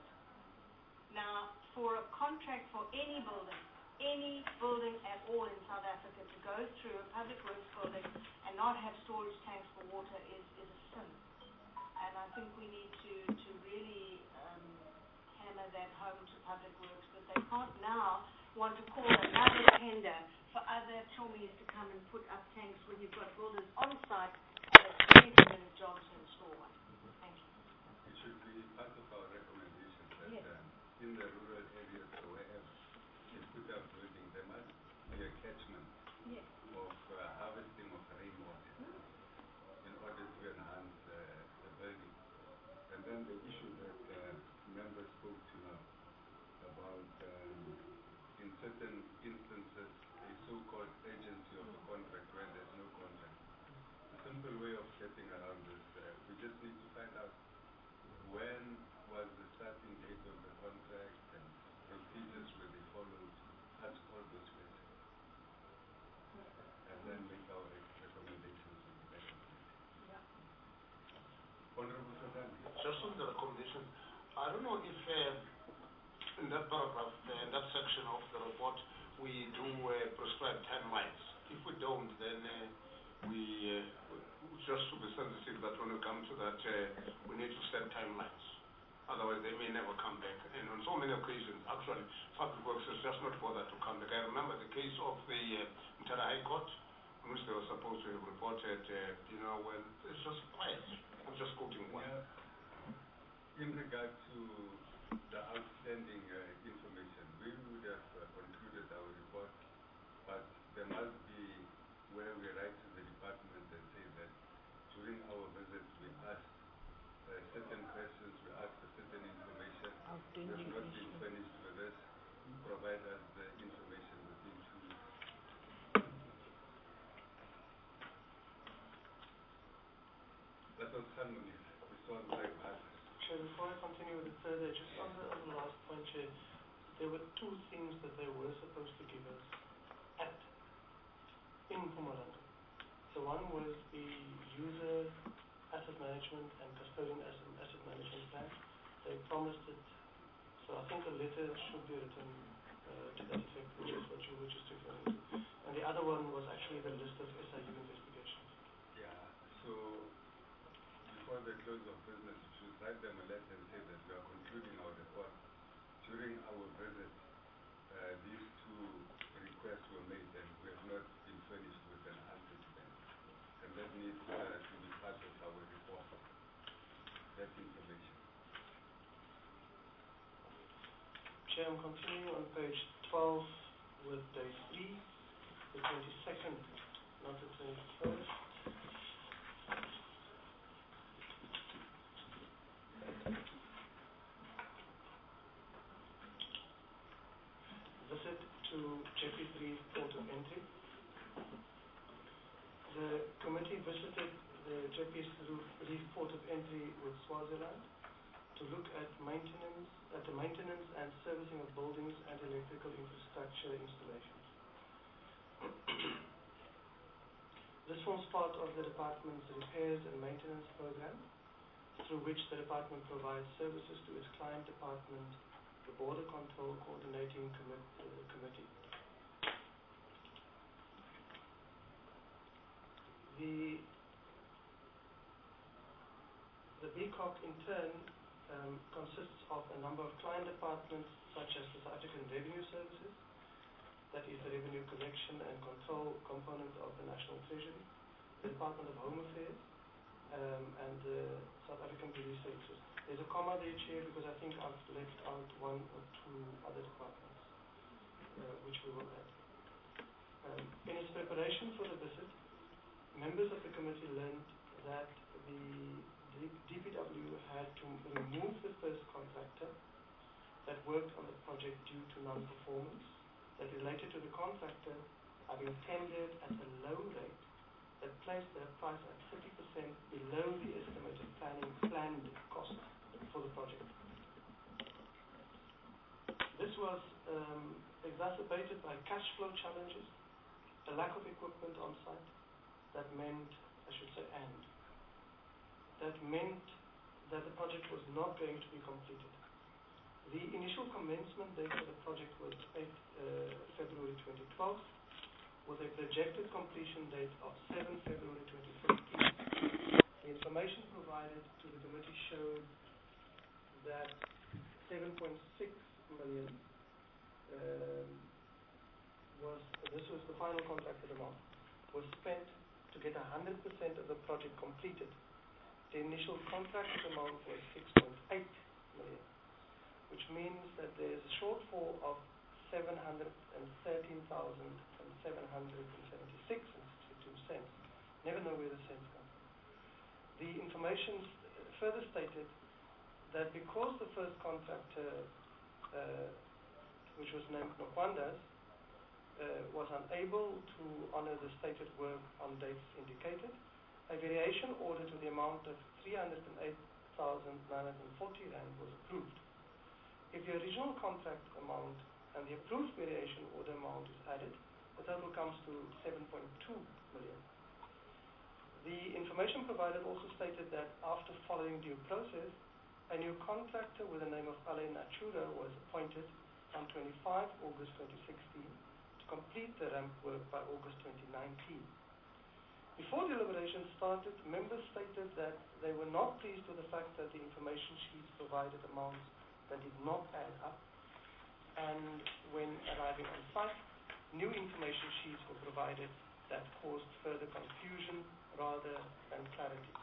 Now, for a contract for any building, any building at all in South Africa to go through a public works building and not have storage tanks for water is, is a sin. And I think we need to, to really um, hammer that home to public works, that they can't now want to call another tender for other chommies to come and put up tanks when you've got builders on site and it's a twenty minute job to install one. Thank you. It should be part of our recommendation that Yes. um, in the rural areas or wherever they put up building, there must be a catchment Yes. of uh, harvesting of rainwater mm. in order to enhance uh, the building. And then the issue that uh, members spoke to now about um, in certain instances a so-called agency of a contract where there's no contract. A simple way of getting around this, uh, we just need to find out when was the starting date of the contract and procedures were they followed, ask all those questions, and then make our recommendations to the National Committee. Yeah. Honorable Sazani. Just on the recommendation, I don't know if uh, in that paragraph, uh, in that section of the report, we do uh, prescribe timelines. If we don't, then uh, we, uh, just to be sensitive that when we come to that, uh, we need to set timelines. Otherwise, they may never come back. And on so many occasions, actually, Public Works has just not bothered to come back. I remember the case of the uh, Mtara High Court, in which they were supposed to have reported, uh, you know, well, it's just quiet. I'm just quoting one. Yeah. In regard to the outstanding uh, information, we would have uh, concluded our report, but there must be where we write to the department and say that during our visits we asked uh, certain questions, we asked for certain information, we have not been furnished with this, provide us the information within two weeks. That was Sanmunir. This was like that. Chair, before I continue with it further, just on the, on the last point, Chair, there were two things that they were supposed to give us at in Mpumalanga. So one was the user asset management and custodian asset, asset management plan. They promised it. So I think a letter should be written uh, to that effect, which is what you were just referring to. And the other one was actually the list of S I U investigations. Yeah, so before the close of business, we should write them a letter and say that we are concluding our report. During our visit, uh, these two requests were made and we have not been furnished with an answer to them. And that needs uh, to be part of our report, that information. Chair, I'm continuing on page twelve with day three, the twenty-second, not the twenty-first. Visit to J P three Port of Entry. The committee visited the J P three Port of Entry with Swaziland to look at maintenance, at the maintenance and servicing of buildings and electrical infrastructure installations. This forms part of the department's repairs and maintenance program, through which the department provides services to its client department, the Border Control Coordinating Commit, uh, Committee. The, the B C O C in turn um, consists of a number of client departments such as the South African Revenue Services, that is the revenue collection and control component of the National Treasury, the Department of Home Affairs, um, and the South African Police Services. There's a comma there, Chair, because I think I've left out one or two other departments, uh, which we will add. Um, in its preparation for the visit, members of the committee learned that the D P W had to remove the first contractor that worked on the project due to non-performance, that related to the contractor having tendered at a low rate that placed their price at thirty percent below the estimated planning planned cost for the project. This was um, exacerbated by cash flow challenges, a lack of equipment on site, that meant, I should say, and, that meant that the project was not going to be completed. The initial commencement date for the project was eighth February twenty twelve, with a projected completion date of seventh February twenty fifteen. The information provided to the committee showed that seven point six million um, was, this was the final contracted amount, was spent to get one hundred percent of the project completed. The initial contracted amount was six point eight million, which means that there is a shortfall of seven hundred thirteen thousand seven hundred seventy-six and sixty-two cents. Never know where the cents come from. The information further stated that because the first contractor, uh, which was named Nokwandas, uh, was unable to honor the stated work on dates indicated, a variation order to the amount of three hundred eight thousand nine hundred forty rand was approved. If the original contract amount and the approved variation order amount is added, the total comes to seven point two million. The information provided also stated that after following due process, a new contractor with the name of Ale Natura was appointed on twenty-fifth August twenty sixteen to complete the ramp work by August twenty nineteen. Before deliberations started, members stated that they were not pleased with the fact that the information sheets provided amounts that did not add up, and when arriving on site, new information sheets were provided that caused further confusion rather than clarity.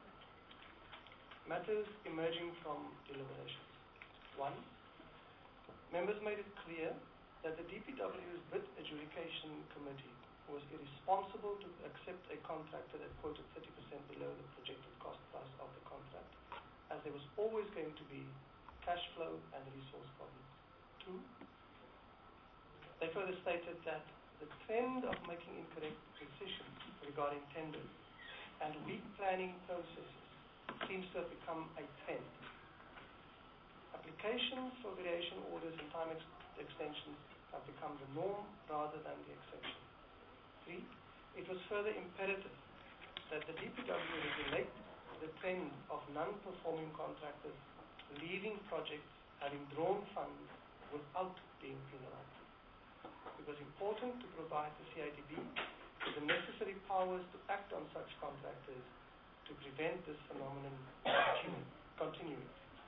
Matters emerging from deliberations. One, members made it clear that the D P W's bid adjudication committee was irresponsible to accept a contractor that quoted thirty percent below the projected cost price of the contract, as there was always going to be cash flow and resource problems. Two, they further stated that the trend of making incorrect decisions regarding tenders and weak planning processes seems to have become a trend. Applications for variation orders and time ex extensions have become the norm rather than the exception. Three, it was further imperative that the D P W regulate the trend of non-performing contractors leaving projects having drawn funds without being penalized. It was important to provide the C I D B with the necessary powers to act on such contractors to prevent this phenomenon continuing.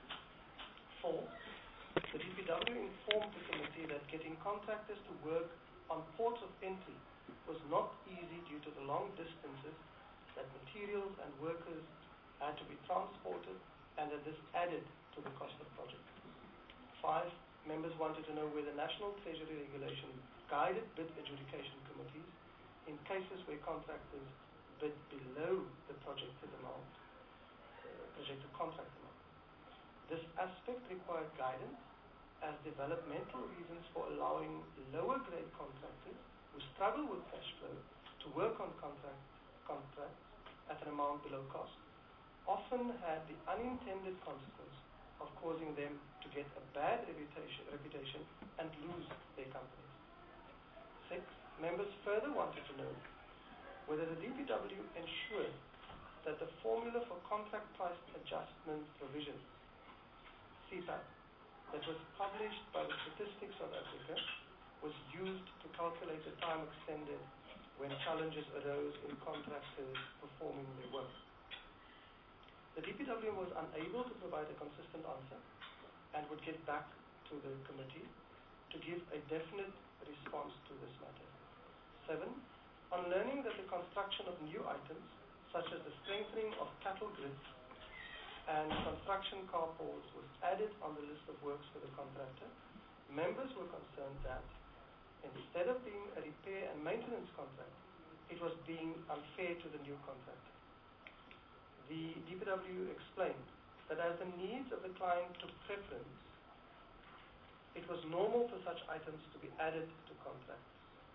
Four, the D P W informed the committee that getting contractors to work on ports of entry was not easy due to the long distances that materials and workers had to be transported, and that this added to the cost of the project. Five, members wanted to know whether National Treasury regulation guided bid adjudication committees in cases where contractors bid below the projected amount, uh, projected contract amount. This aspect required guidance, as developmental reasons for allowing lower grade contractors who struggle with cash flow to work on contract, contracts at an amount below cost often had the unintended consequence of causing them to get a bad reputation, reputation and lose their companies. Six, members further wanted to know whether the D P W ensured that the formula for contract price adjustment provision, C P A P, that was published by the Statistics South Africa was used to calculate the time extended when challenges arose in contractors performing their work. The D P W was unable to provide a consistent answer and would get back to the committee to give a definite response to this matter. Seven, on learning that the construction of new items, such as the strengthening of cattle grids and construction carports, was added on the list of works for the contractor, members were concerned that instead of being a repair and maintenance contract, it was being unfair to the new contractor. The D P W explained that as the needs of the client took preference, it was normal for such items to be added to contracts.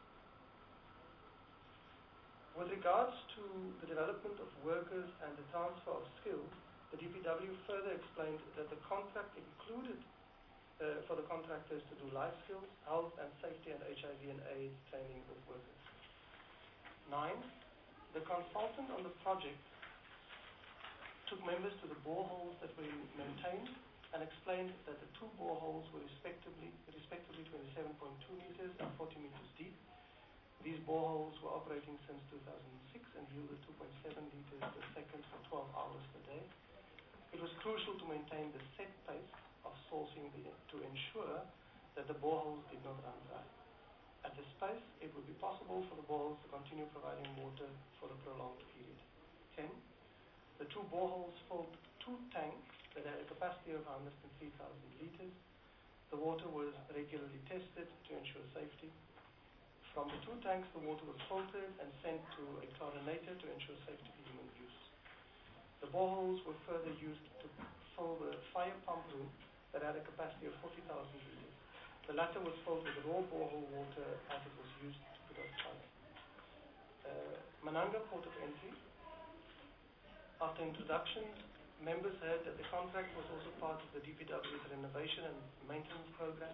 With regards to the development of workers and the transfer of skills, the D P W further explained that the contract included uh, for the contractors to do life skills, health and safety, and H I V and AIDS training of workers. Nine, the consultant on the project took members to the boreholes that were maintained and explained that the two boreholes were respectively, respectively twenty-seven point two meters and forty meters deep. These boreholes were operating since two thousand six and yielded two point seven liters per second for twelve hours per day. It was crucial to maintain the set pace of sourcing the, to ensure that the boreholes did not run dry. At this pace, it would be possible for the boreholes to continue providing water for a prolonged period. Ten, the two boreholes filled two tanks that had a capacity of one hundred three thousand liters. The water was regularly tested to ensure safety. From the two tanks, the water was filtered and sent to a chlorinator to ensure safety for human use. The boreholes were further used to fill the fire pump room that had a capacity of forty thousand liters. The latter was filled with raw borehole water as it was used to put out fire. Uh, Mananga Port of Entry. After introductions, members heard that the contract was also part of the D P W's renovation and maintenance program.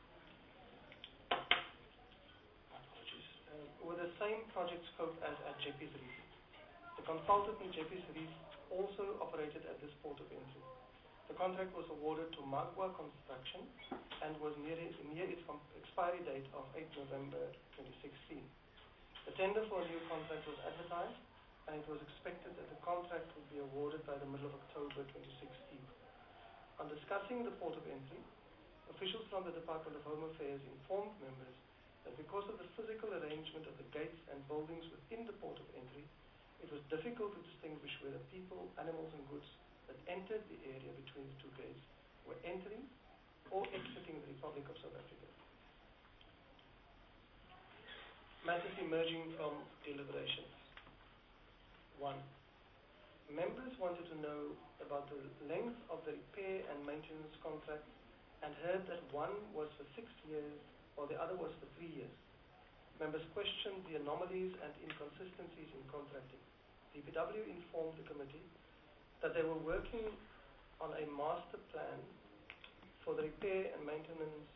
With the same project scope as at Jeppes Reef. The consultant in Jeppes Reef also operated at this port of entry. The contract was awarded to Magua Construction and was near, it, near its expiry date of eighth November twenty sixteen. The tender for a new contract was advertised, and it was expected that the contract would be awarded by the middle of October twenty sixteen. On discussing the port of entry, officials from the Department of Home Affairs informed members that because of the physical arrangement of the gates and buildings within the port of entry, it was difficult to distinguish whether people, animals and goods that entered the area between the two gates were entering or exiting the Republic of South Africa. Matters emerging from deliberations. One, members wanted to know about the length of the repair and maintenance contract and heard that one was for six years while the other was for three years. Members questioned the anomalies and inconsistencies in contracting. D P W informed the committee that they were working on a master plan for the repair and maintenance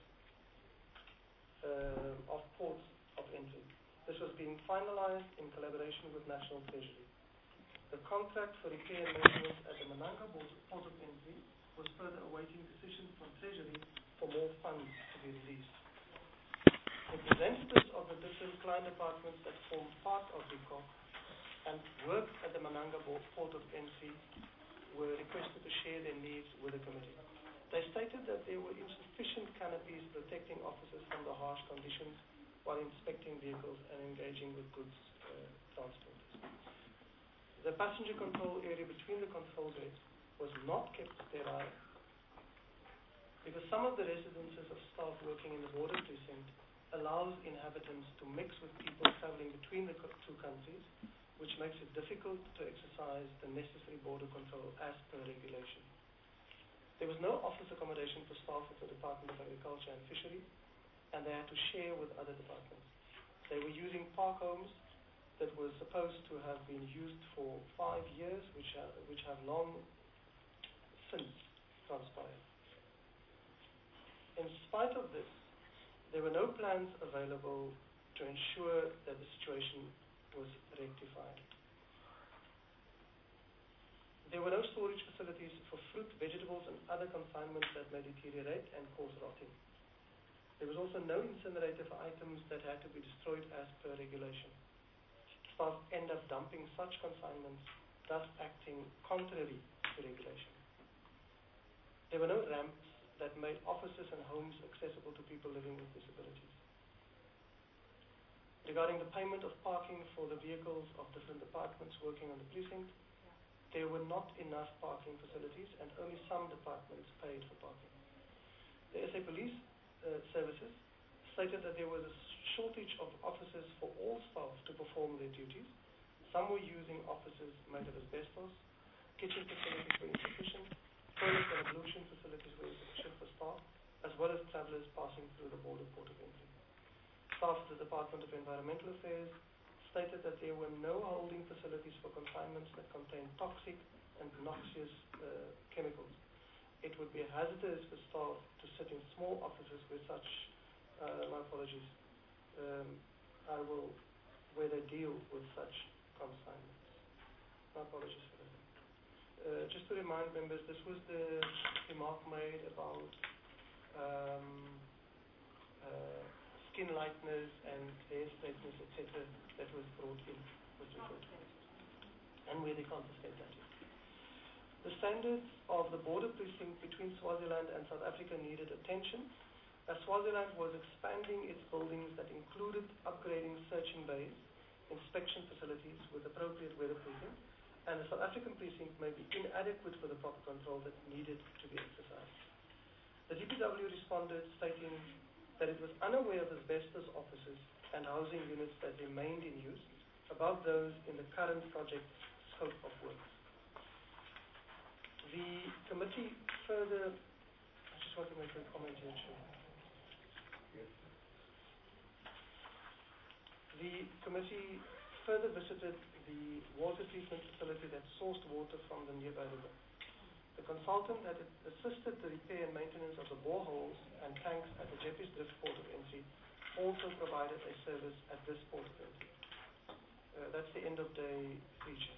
uh, of ports of entry. This was being finalized in collaboration with National Treasury. The contract for repair and maintenance at the Mananga port of entry was further awaiting decisions from Treasury for more funds to be released. Representatives of the different client departments that form part of D C O C and work at the Mananga port of entry were requested to share their needs with the committee. They stated that there were insufficient canopies protecting officers from the harsh conditions while inspecting vehicles and engaging with goods uh, transporters. The passenger control area between the control gates was not kept sterile because some of the residences of staff working in the border precinct allows inhabitants to mix with people traveling between the two countries, which makes it difficult to exercise the necessary border control as per regulation. There was no office accommodation for staff of the Department of Agriculture and Fishery, and they had to share with other departments. They were using park homes that were supposed to have been used for five years, which, are, which have long since transpired. In spite of this, there were no plans available to ensure that the situation was rectified. There were no storage facilities for fruit, vegetables, and other consignments that may deteriorate and cause rotting. There was also no incinerator for items that had to be destroyed as per regulation. Staff end up dumping such consignments, thus acting contrary to regulation. There were no ramps that made offices and homes accessible to people living with disabilities. Regarding the payment of parking for the vehicles of different departments working on the precinct, there were not enough parking facilities and only some departments paid for parking. The S A Police uh, Services stated that there was a shortage of officers for all staff to perform their duties. Some were using offices made of asbestos, kitchen facilities were insufficient, toilet and ablution facilities were insufficient for staff, as well as travellers passing through the border port of entry. Staff of the Department of Environmental Affairs stated that there were no holding facilities for consignments that contain toxic and noxious uh, chemicals. It would be hazardous for staff to sit in small offices with such, uh, my apologies, um, I will, where they deal with such consignments. My apologies for that. Uh, just to remind members, this was the remark made about um, uh, skin lightness and hair straightness, et cetera, that was brought in, was referred to, and where they confiscate that. The standards of the border precinct between Swaziland and South Africa needed attention, as Swaziland was expanding its buildings that included upgrading searching bays, inspection facilities with appropriate weatherproofing, and the South African precinct may be inadequate for the proper control that needed to be exercised. The D P W responded stating that it was unaware of asbestos offices and housing units that remained in use above those in the current project scope of work. The committee further, I just want to make a comment here, Chair. Yes. The committee further visited the water treatment facility that sourced water from the nearby river. The consultant that assisted the repair and maintenance of the boreholes and tanks at the Jeppies Drift port of entry also provided a service at this port of entry. Uh, that's the end of day three, Chair.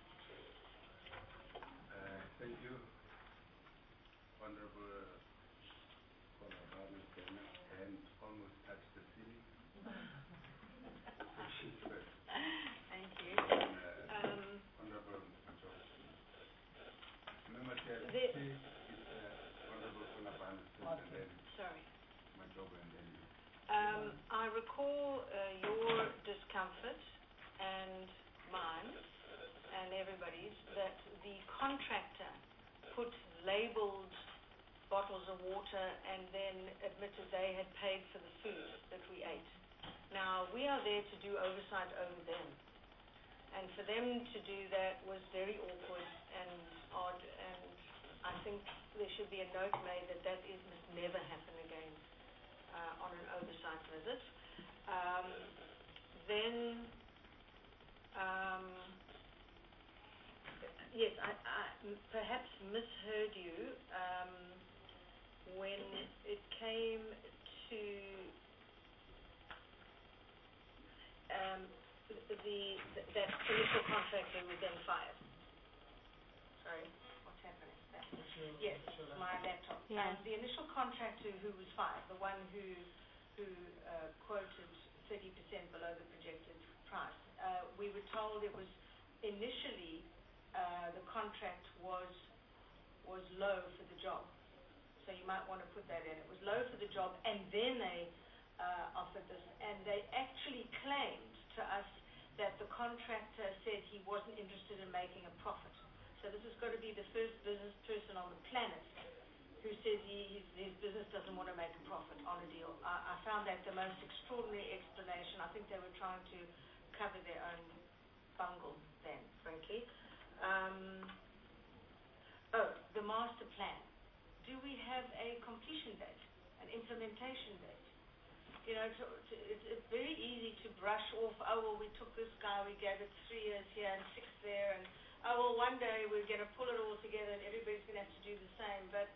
Uh, thank you, Honorable Kolabani Sena, and almost touched the ceiling. She's first. Thank you. And, uh, Um, Honorable Majoba. Remember, Chair, The- please, it's uh, Honorable Kolabani Sena, and then sorry. Majoba, and then you. Um, I recall uh, your discomfort and mine and everybody's that the contractor put labelled bottles of water and then admitted they had paid for the food that we ate. Now, we are there to do oversight over them. And for them to do that was very awkward and odd, and I think there should be a note made that that is, must never happen again uh, on an oversight visit. Um, then, um, yes, I, I m- perhaps misheard you um, when it came to um, the, the that initial contractor was then fired. Sorry, what's happening? That, yes, my laptop. Yeah. Um, the initial contractor who was fired, the one who who uh, quoted thirty percent below the projected price, uh, we were told it was initially uh, the contract was was low for the job. So you might want to put that in. It was low for the job, and then they uh, offered this, and they actually claimed to us that the contractor said he wasn't interested in making a profit. So this has got to be the first business person on the planet who says he, his, his business doesn't want to make a profit on a deal. I, I found that the most extraordinary explanation. I think they were trying to cover their own bungle then, frankly. Um, oh, the master plan. Do we have a completion date, an implementation date? You know, to, to, it's, it's very easy to brush off, oh, well, we took this guy, we gave it three years here and six there, and, oh, well, one day we're going to pull it all together and everybody's going to have to do the same. But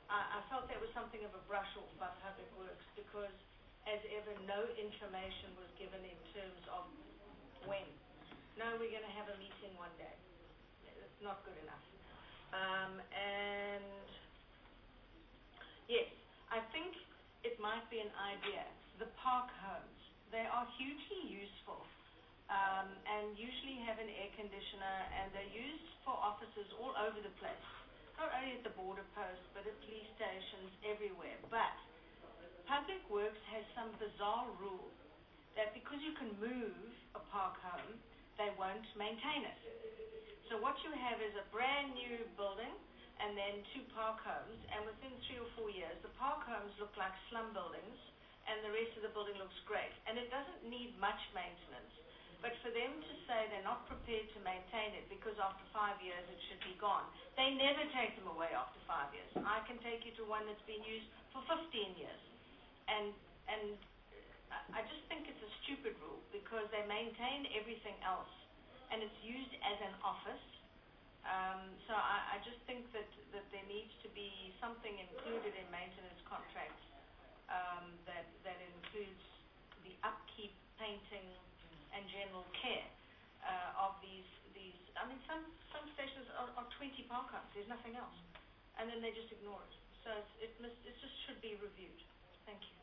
I, I felt that was something of a brush off by Public Works because, as ever, no information was given in terms of when. No, we're going to have a meeting one day. It's not good enough. Um, and yes, I think it might be an idea. The park homes, they are hugely useful um, and usually have an air conditioner, and they're used for offices all over the place. Not only at the border post, but at police stations, everywhere. But Public Works has some bizarre rule that because you can move a park home, they won't maintain it. So what you have is a brand new building and then two park homes, and within three or four years, the park homes look like slum buildings and the rest of the building looks great. And it doesn't need much maintenance. But for them to say they're not prepared to maintain it because after five years it should be gone, they never take them away after five years. I can take you to one that's been used for fifteen years. And and I just think it's a stupid rule because they maintain everything else and it's used as an office. Um, so I, I just think that, that there needs to be something included in maintenance contracts um, that, that includes the upkeep, painting, and general care uh, of these, these, I mean, some, some stations are, are twenty park homes, there's nothing else. And then they just ignore it. So it's, it, must, it just should be reviewed. Thank you.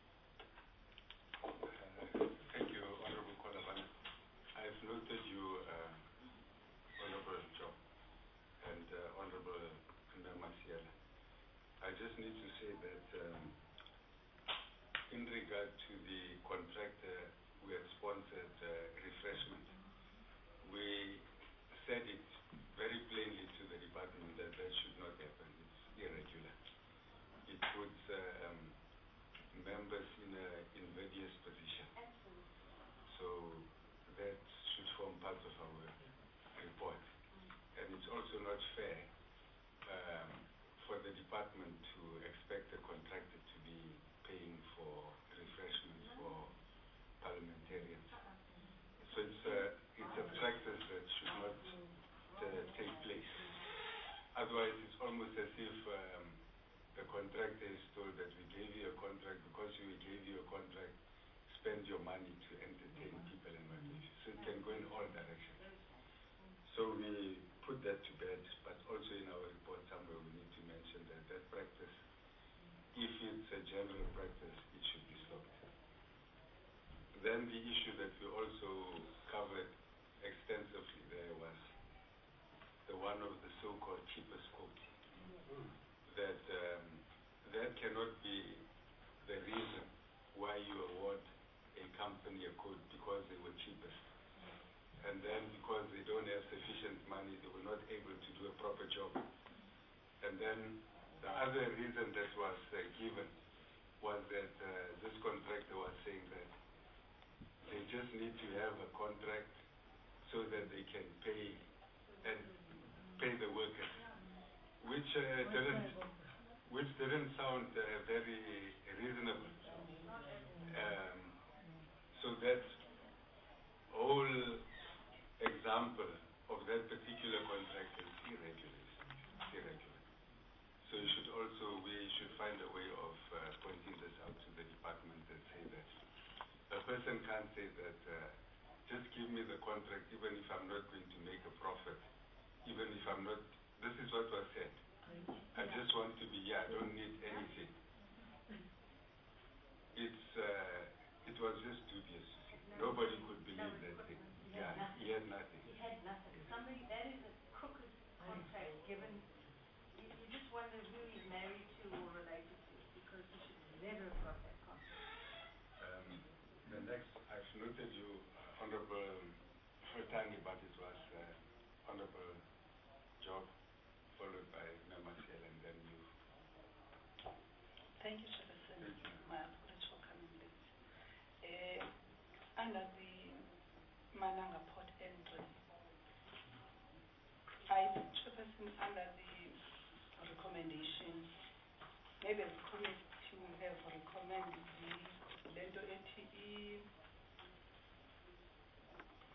Uh, thank you, Honorable Kolabana. I've noted you, uh, Honorable Joe and uh, Honorable Masiela. I just need to say that um, in regard to the contractor who had sponsored uh, refreshment, we said it very plainly to the department that that should not happen. It's irregular. It puts uh, um, members in a invidious position. Absolutely. So that should form part of our report. Mm. And it's also not fair um, for the department to expect a contractor to be paying for refreshments for parliamentarians. So it's a, it's a practice that should not uh, take place. Otherwise, it's almost as if um, the contractor is told that we gave you a contract because we gave you a contract, spend your money to entertain people and what have you. So it can go in all directions. So we put that to bed, but also in our report somewhere we need to mention that that practice, if it's a general practice, it should be stopped. Then the issue that we also covered extensively there was the one of the so-called cheapest quote. That um, that cannot be the reason why you award a company a quote because they were cheapest. And then because they don't have sufficient money, they were not able to do a proper job. And then the other reason that was uh, given was that uh, this contractor was saying that they just need to have a contract so that they can pay and pay the workers, which uh, didn't which didn't sound uh, very reasonable. Um, so that whole example of that particular contract is irregular. It's irregular. So you should also we should find a way of uh, pointing this out to the department and say that a person can't say that uh, just give me the contract even if I'm not going to make a profit, even if I'm not, this is what was said. I just want to be, yeah, I don't need anything. It's, uh, it was just dubious to see. Nobody could believe that thing. Yeah, he had nothing. He had nothing. Somebody, that is a crooked contract given, you, you just wonder who he's married to or related to because he should never have got that contract. Um, the next, I've noted you, uh, Honorable Fertani, but it was uh, Honorable Job, followed by Memasiel, and then you. Thank you, Chairperson. My apologies for coming late. Uh, under the Mananga Port entry, I, Chairperson, under the recommendation, maybe as committee we have recommended the Lendo A T E,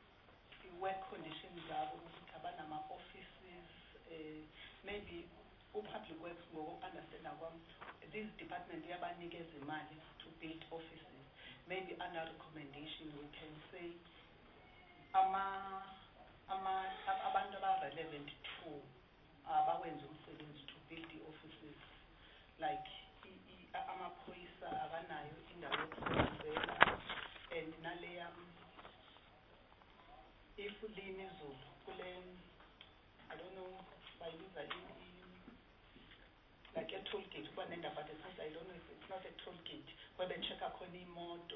the work conditions are ukuthi abanama offices, uh, maybe u-public works ngoku-understanda kwam, this department iyabanikeza imali to build offices. Maybe under recommendation we can say ama ama abantu aba-relevant to abawenza umsebenzi to build the offices, like amaphoyisa abanayo indawo yokusebenzela, and naleya if lini izulu kule, I don't know bayibiza ini, like a toll gate kuba nenda, but it's not, I don't know if it's not a toll gate where they check khona imoto.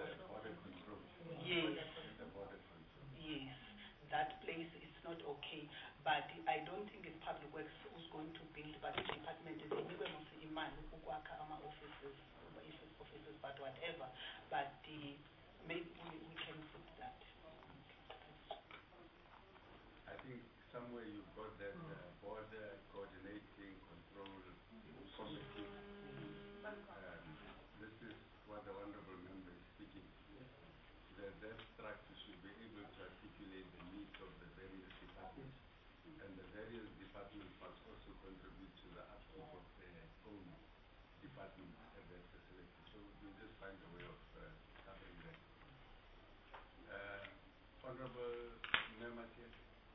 Yes, yes, that place is not okay, but I don't think it's public works who's going to build, but the department is inikwe musi imali ukwakha ama offices, offices, but whatever, but the, maybe we, we can put that. I think somewhere you've got that uh, border coordinating control committee. Um, this is what the honorable member is speaking. That that structure should be able to articulate the needs of the various departments, and the various departments must also contribute to the upkeep of their own departments at that facility. So we'll just find a way of uh, covering that. Uh, honorable Member Chair.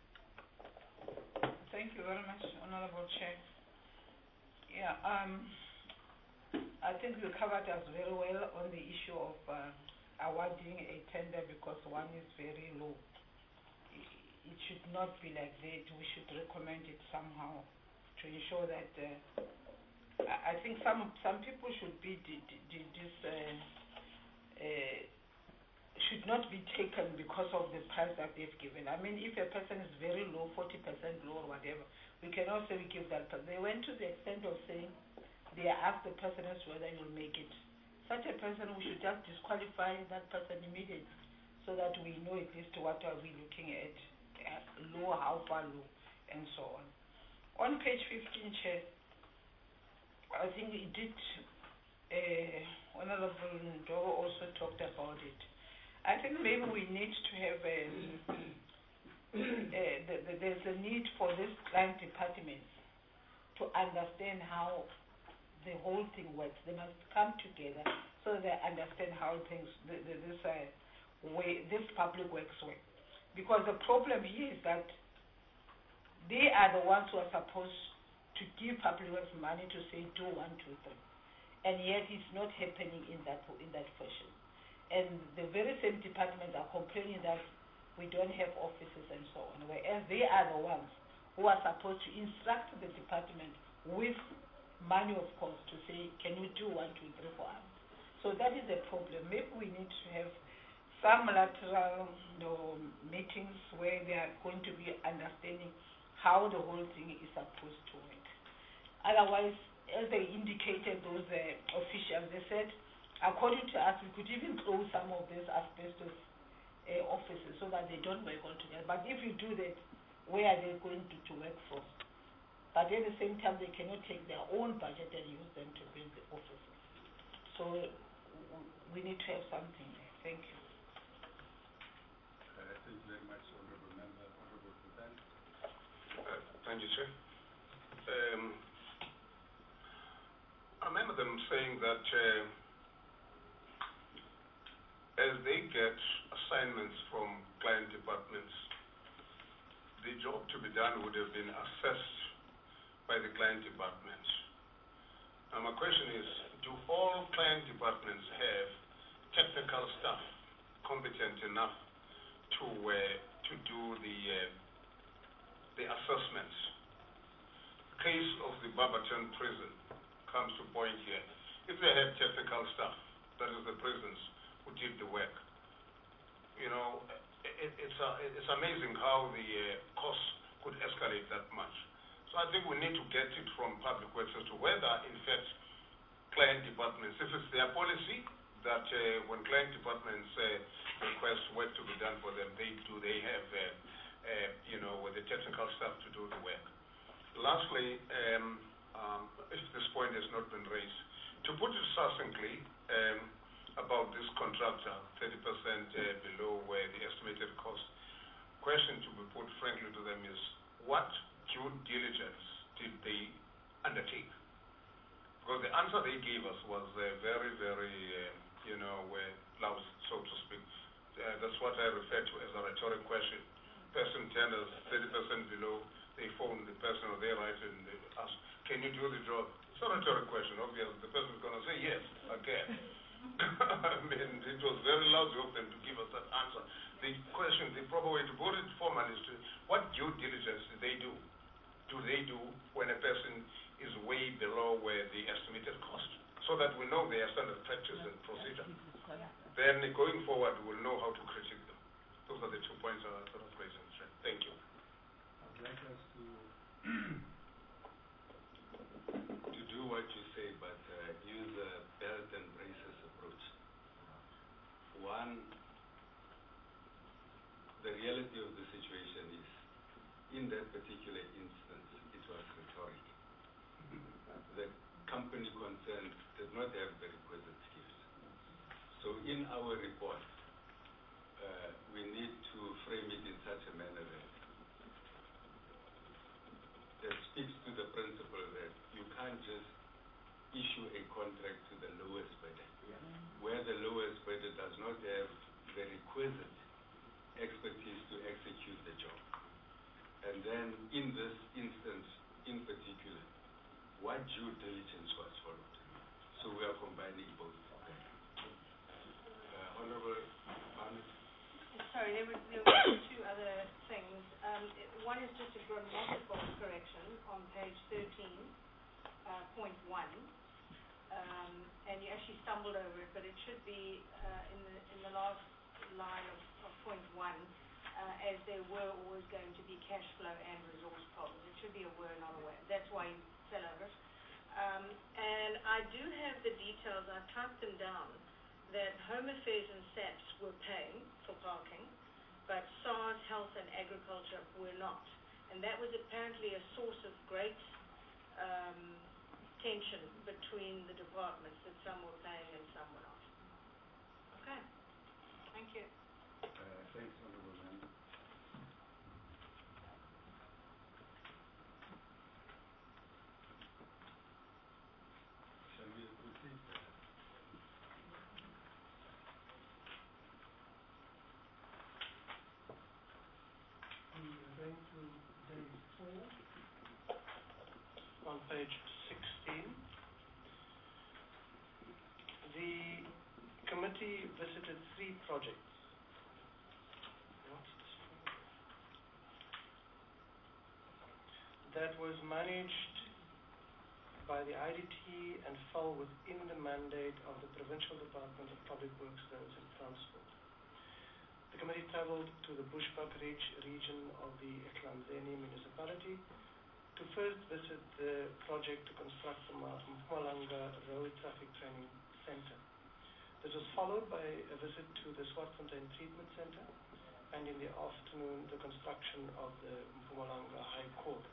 Thank you very much, Honorable Chair. Yeah, um, I think you covered us very well on the issue of uh, awarding a tender because one is very low. It should not be like that. We should recommend it somehow to ensure that uh, I, I think some some people should be d d d this uh, uh, should not be taken because of the price that they've given. I mean, if a person is very low, forty percent low or whatever, we can also give that person. They went to the extent of saying they asked the person as whether he will make it. Such a person, we should just disqualify that person immediately so that we know at least what are we looking at, uh, low, how far low, and so on. On page fifteen, Chair, I think it did, uh, Honorable Ndoro also talked about it. I think maybe we need to have a, uh, the, the, there's a need for this client department to understand how the whole thing works. They must come together so they understand how things, the, the, this uh, way, this public works work. Because the problem here is that they are the ones who are supposed to give public works money to say do one, two, three, and yet it's not happening in that in that fashion. And the very same departments are complaining that we don't have offices and so on, whereas they are the ones who are supposed to instruct the department with money, of course, to say, can you do one, two, three for us? So that is a problem. Maybe we need to have some lateral you know, meetings where they are going to be understanding how the whole thing is supposed to work. Otherwise, as they indicated, those uh, officials, they said, according to us, we could even close some of these asbestos uh, offices so that they don't work all together. But if you do that, where are they going to, to work from? But at the same time, they cannot take their own budget and use them to build the offices. So we need to have something there. Thank you. Uh, thank you very much, Honorable Member. Honorable Sultan. Uh, thank you, Chair. Um, I remember them saying that uh, as they get assignments from client departments, the job to be done would have been assessed by the client departments. Now my question is, do all client departments have technical staff competent enough to uh, to do the uh, the assessments? The case of the Barberton prison comes to point here. If they had technical staff, that is the prisons, who did the work, you know, it, it's, uh, it's amazing how the uh, costs could escalate that much. So I think we need to get it from public works as to whether, in fact, client departments, if it's their policy that uh, when client departments uh, request work to be done for them, they do, they have, uh, uh, you know, with the technical staff to do the work. Lastly, um, um, if this point has not been raised, to put it succinctly, um, about this contractor, thirty percent uh, below where the estimated cost, question to be put frankly to them is, what due diligence did they undertake? Because the answer they gave us was uh, very, very, uh, you know, uh, loud, so to speak. Uh, that's what I refer to as a rhetoric question. Person tenders thirty percent below, they phone the person or they write and they ask, can you do the job? It's a rhetoric question, obviously. The person is going to say, yes, I can. I mean, it was very lousy of them to give us that answer. The question, the proper way to put it formally is to, what due diligence do they do? Do they do when a person is way below where the estimated cost? So that we know their standard practice and procedure. Then going forward, we'll know how to critique them. Those are the two points I sort of raised. Thank you. I'd like us to to do what you say, but uh, use a belt and braces approach. One, the reality of the situation is, in that particular instance, it was rhetoric. The company concerned did not have the requisite skills. So in our report, uh, we need to frame it in such a manner that that speaks to the principle that you can't just issue a contract to the lowest bidder, yeah. where the lowest bidder does not have the requisite expertise to execute the job. And then in this instance in particular, what due diligence was followed. So we are combining both. Uh, Honorable Barnett. Sorry, there were, there were two other things. Um, it, one is just a grammatical correction on page thirteen, uh, point one. Um, and you actually stumbled over it, but it should be uh, in the in the last line of, of point one, uh, as there were always going to be cash flow and resource problems. It should be a were, not a were. That's why you fell over it. Um, and I do have the details. I typed them down. That Home Affairs and S A P S were paying for parking, but SARS, Health and Agriculture were not. And that was apparently a source of great um, tension between the departments, that some were paying and some were not. Okay. Thank you. Uh, thanks, Honorable Member. Shall we proceed? Going to day four, on page sixteen. The committee visited three projects. What's this for? That was managed by the I D T and fell within the mandate of the Provincial Department of Public Works, Roads and Transport. The committee travelled to the Bushbuckridge region of the Ekladzeni municipality to first visit the project to construct the Mpumalanga Road Traffic Training Centre. This was followed by a visit to the Swartfontein Treatment Centre, and in the afternoon the construction of the Mpumalanga High Court.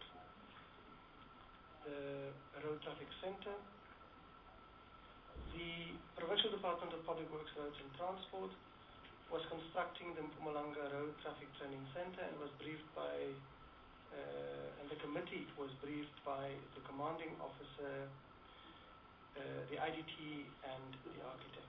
The Road Traffic Centre. The Provincial Department of Public Works, Roads and Transport was constructing the Mpumalanga Road Traffic Training Centre and was briefed by, uh, and the committee was briefed by the commanding officer, uh, the I D T and the architect.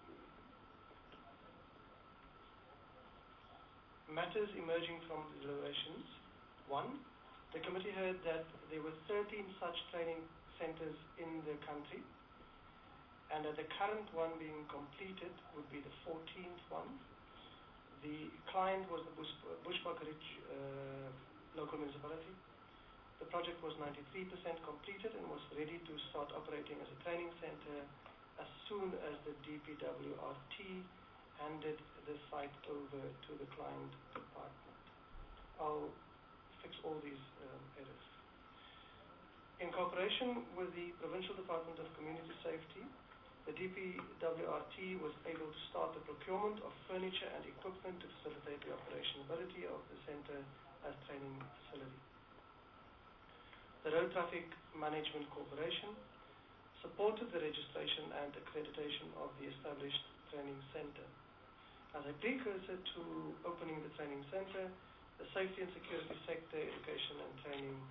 Matters emerging from the deliberations. One, the committee heard that there were thirteen such training centres in the country, and that the current one being completed would be the fourteenth one. The client was the Bush, Bushbuckridge uh, local municipality. The project was ninety-three percent completed and was ready to start operating as a training centre as soon as the D P W R T handed the site over to the client department. I'll fix all these um, errors. In cooperation with the Provincial Department of Community Safety, the D P W R T was able to start the procurement of furniture and equipment to facilitate the operationability of the centre as training facility. The Road Traffic Management Corporation supported the registration and accreditation of the established training centre. As a precursor to opening the training centre, the Safety and Security Sector Education and Training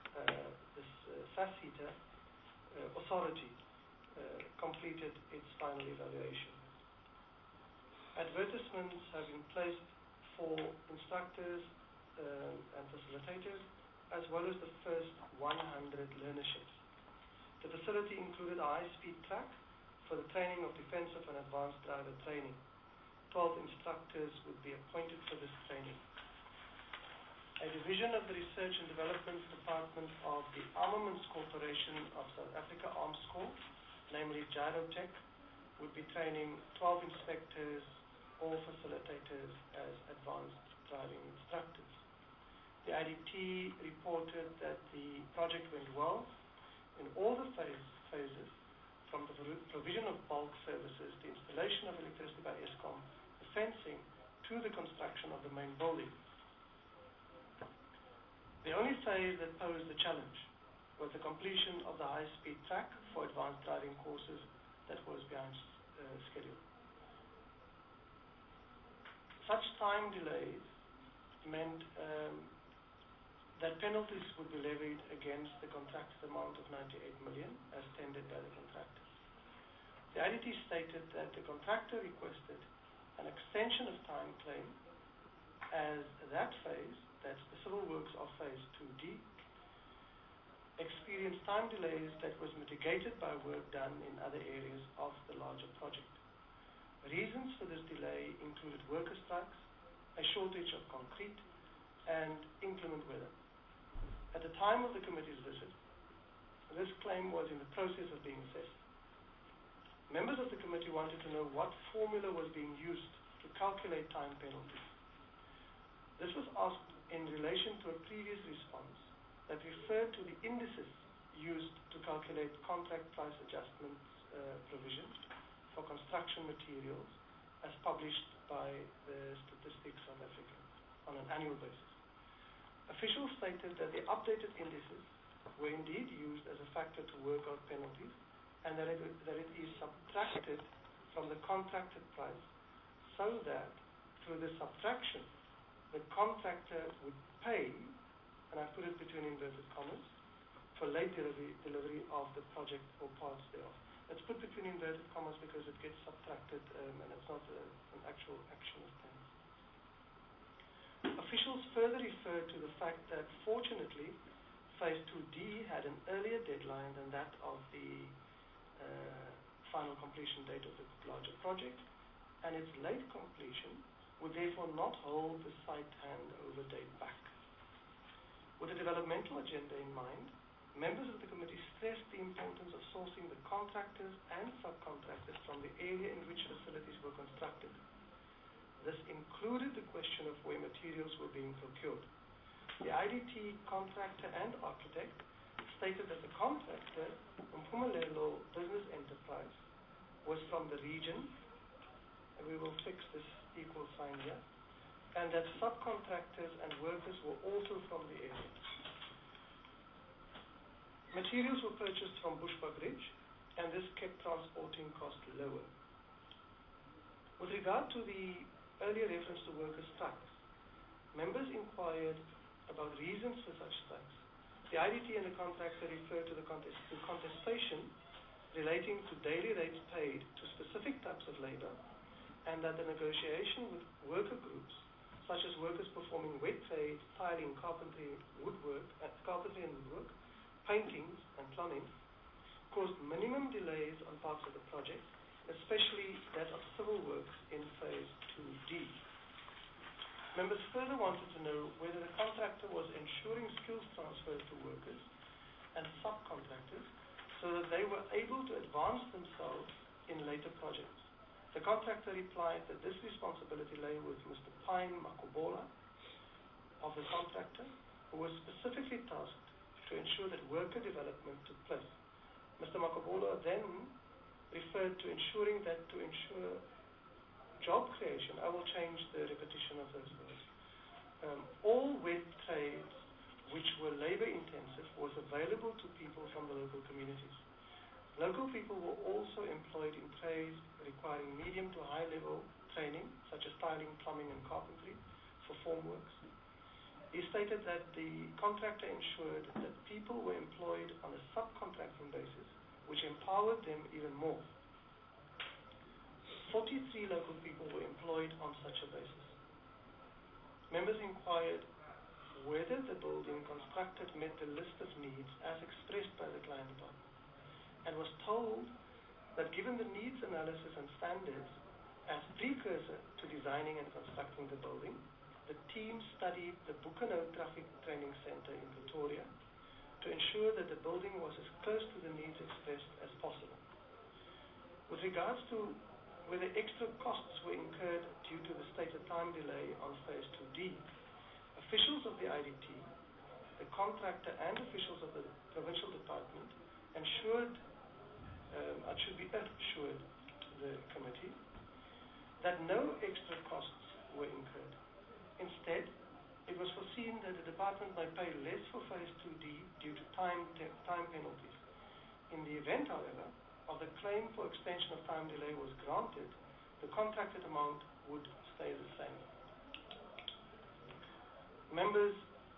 uh, this uh, SASITA uh, authority uh, completed its final evaluation. Advertisements have been placed for instructors um, and facilitators, as well as the first one hundred learnerships. The facility included a high-speed track for the training of defensive and advanced driver training. twelve instructors would be appointed for this training. A division of the Research and Development Department of the Armaments Corporation of South Africa Arms Corps, namely Gyrotech, would be training twelve inspectors or facilitators as advanced driving instructors. The I D T reported that the project went well in all the phase, phases, from the provision of bulk services, the installation of electricity by Eskom, the fencing, to the construction of the main building. The only phase that posed a challenge was the completion of the high-speed track for advanced driving courses that was behind uh, schedule. Such time delays meant um, that penalties would be levied against the contracted amount of ninety-eight million as tendered by the contractor. The I D T stated that the contractor requested an extension of time claim as that phase, that's the civil works of phase two D, experienced time delays that was mitigated by work done in other areas of the larger project. Reasons for this delay included worker strikes, a shortage of concrete, and inclement weather. At the time of the committee's visit, this claim was in the process of being assessed. Members of the committee wanted to know what formula was being used to calculate time penalties. This was asked in relation to a previous response that referred to the indices used to calculate contract price adjustments uh, provisions for construction materials as published by the Statistics South Africa on an annual basis. Officials stated that the updated indices were indeed used as a factor to work out penalties, and that it, that it is subtracted from the contracted price, so that through the subtraction the contractor would pay, and I put it between inverted commas, for late delivery, delivery of the project or parts thereof. It's put between inverted commas because it gets subtracted um, and it's not a, an actual action of penalty. Officials further referred to the fact that, fortunately, Phase two D had an earlier deadline than that of the uh, final completion date of the larger project, and its late completion would therefore not hold the site handover date back. With the developmental agenda in mind, members of the committee stressed the importance of sourcing the contractors and subcontractors from the area in which facilities were constructed. This included the question of where materials were being procured. The I D T contractor and architect stated that the contractor, Mpumelelo Business Enterprise, was from the region, and we will fix this equal sign here, and that subcontractors and workers were also from the area. Materials were purchased from Bushbuckridge, and this kept transporting costs lower. With regard to the earlier reference to worker strikes, members inquired about reasons for such strikes. The I D T and the contractor referred to the contest, to contestation relating to daily rates paid to specific types of labor, and that the negotiation with worker groups, such as workers performing wet trades, tiling, carpentry, woodwork, uh, carpentry and woodwork, paintings and plumbing, caused minimum delays on parts of the project, especially that of civil works in Phase two D. Members further wanted to know whether the contractor was ensuring skills transfer to workers and subcontractors so that they were able to advance themselves in later projects. The contractor replied that this responsibility lay with Mister Pine Makobola of the contractor, who was specifically tasked to ensure that worker development took place. Mister Makobola then referred to ensuring that to ensure job creation, I will change the repetition of those words. Um, all wet trades which were labor intensive was available to people from the local communities. Local people were also employed in trades requiring medium to high level training, such as tiling, plumbing and carpentry for formworks. He stated that the contractor ensured that people were employed on a subcontracting basis, which empowered them even more. forty-three local people were employed on such a basis. Members inquired whether the building constructed met the list of needs as expressed by the client department, and was told that given the needs analysis and standards as precursor to designing and constructing the building, the team studied the Bucano Traffic Training Center in Pretoria to ensure that the building was as close to the needs expressed as possible. With regards to whether extra costs were incurred due to the stated time delay on phase two D, officials of the I D T, the contractor and officials of the provincial department ensured, um, it should be assured the committee, that no extra costs were incurred. Instead, it was foreseen that the department might pay less for phase two D due to time, time penalties. In the event, however, of the claim for extension of time delay was granted, the contracted amount would stay the same. Members,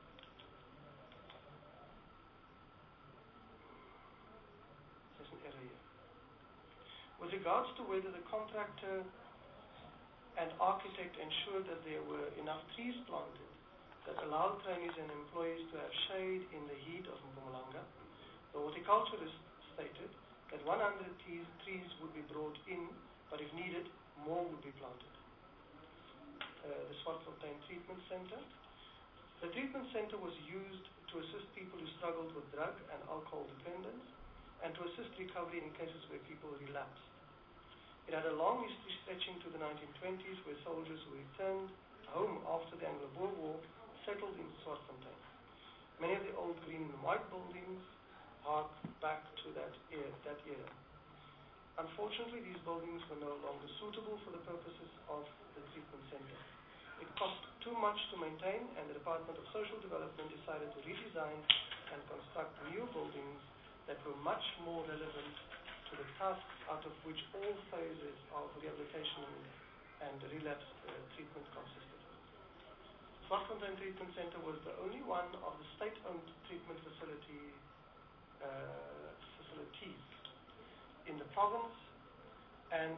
there's an error here. With regards to whether the contractor and architect ensured that there were enough trees planted that allowed trainees and employees to have shade in the heat of Mpumalanga, the horticulturist stated that one hundred trees, trees would be brought in, but if needed, more would be planted. Uh, the Swartfontein Treatment Center. The treatment center was used to assist people who struggled with drug and alcohol dependence and to assist recovery in cases where people relapsed. It had a long history stretching to the nineteen twenties, where soldiers who returned home after the Anglo-Boer War settled in Swartfontein. Many of the old green and white buildings hark back to that era, that era. Unfortunately, these buildings were no longer suitable for the purposes of the treatment center. It cost too much to maintain, and the Department of Social Development decided to redesign and construct new buildings that were much more relevant to the tasks out of which all phases of rehabilitation and relapse uh, treatment consisted. Swartfontein Treatment Center was the only one of the state-owned treatment facility uh, facilities in the province, and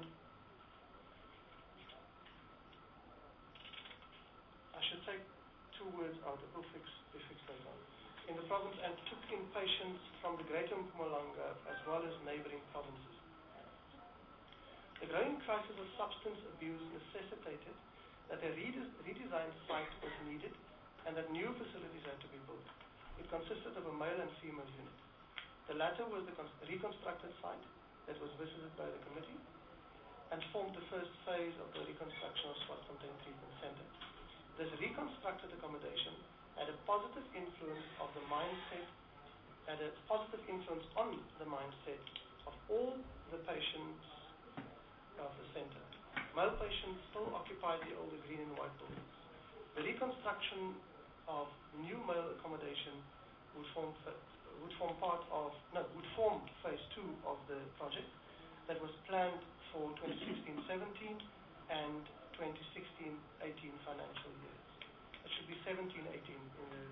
I should take two words out, it will fix, be fixed later on. In the province, and took in patients from the Greater Mpumalanga as well as neighboring provinces. The growing crisis of substance abuse necessitated that a rede- redesigned site was needed and that new facilities had to be built. It consisted of a male and female unit. The latter was the con- reconstructed site that was visited by the committee and formed the first phase of the reconstruction of Swartfontein Treatment Center. This reconstructed accommodation had a positive influence of the mindset, had a positive influence on the mindset of all the patients of the center. Male patients still occupied the older green and white buildings. The reconstruction of new male accommodation would form would form part of no would form phase two of the project that was planned for twenty sixteen seventeen and twenty sixteen eighteen financial years. It should be seventeen eighteen in the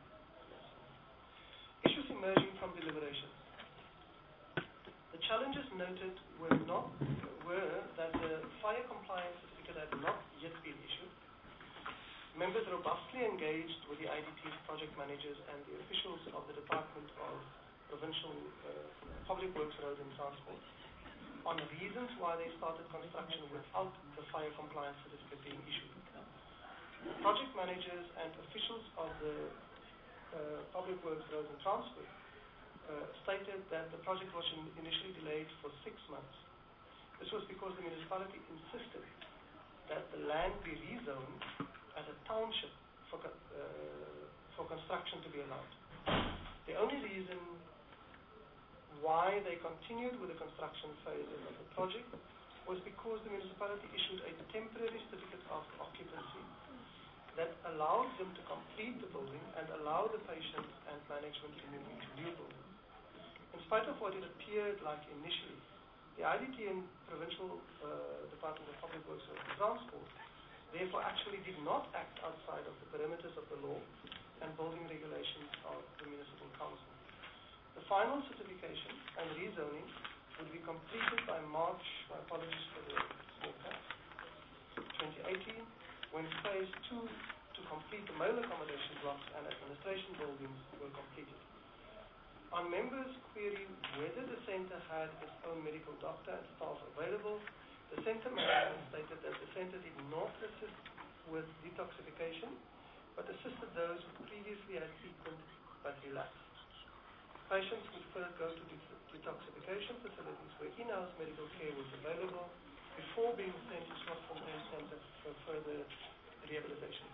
issues emerging from deliberations. The challenges noted were not were that the fire compliance certificate had not yet been issued. Members robustly engaged with the I D T's project managers and the officials of the Department of Provincial uh, Public Works, Road and Transport on the reasons why they started construction without the fire compliance certificate being issued. Project managers and officials of the uh, Public Works, Road and Transport uh, stated that the project was in initially delayed for six months. This was because the municipality insisted that the land be rezoned as a township for, uh, for construction to be allowed. The only reason why they continued with the construction phases of the project was because the municipality issued a temporary certificate of occupancy that allowed them to complete the building and allow the patients and management to move into new buildings. In spite of what it appeared like initially, the I D T and Provincial uh, Department of Public Works and Transport therefore actually did not act outside of the perimeters of the law and building regulations of the municipal council. The final certification and rezoning would be completed by March, my apologies for the small cap, twenty eighteen, when phase two to complete the male accommodation blocks and administration buildings were completed. On members' query whether the centre had its own medical doctor and staff available, the centre management stated that the centre did not assist with detoxification, but assisted those who previously had frequent but relapsed. Patients would first go to det detoxification facilities where in-house medical care was available before being sent to Swartfontein Centre for further rehabilitation.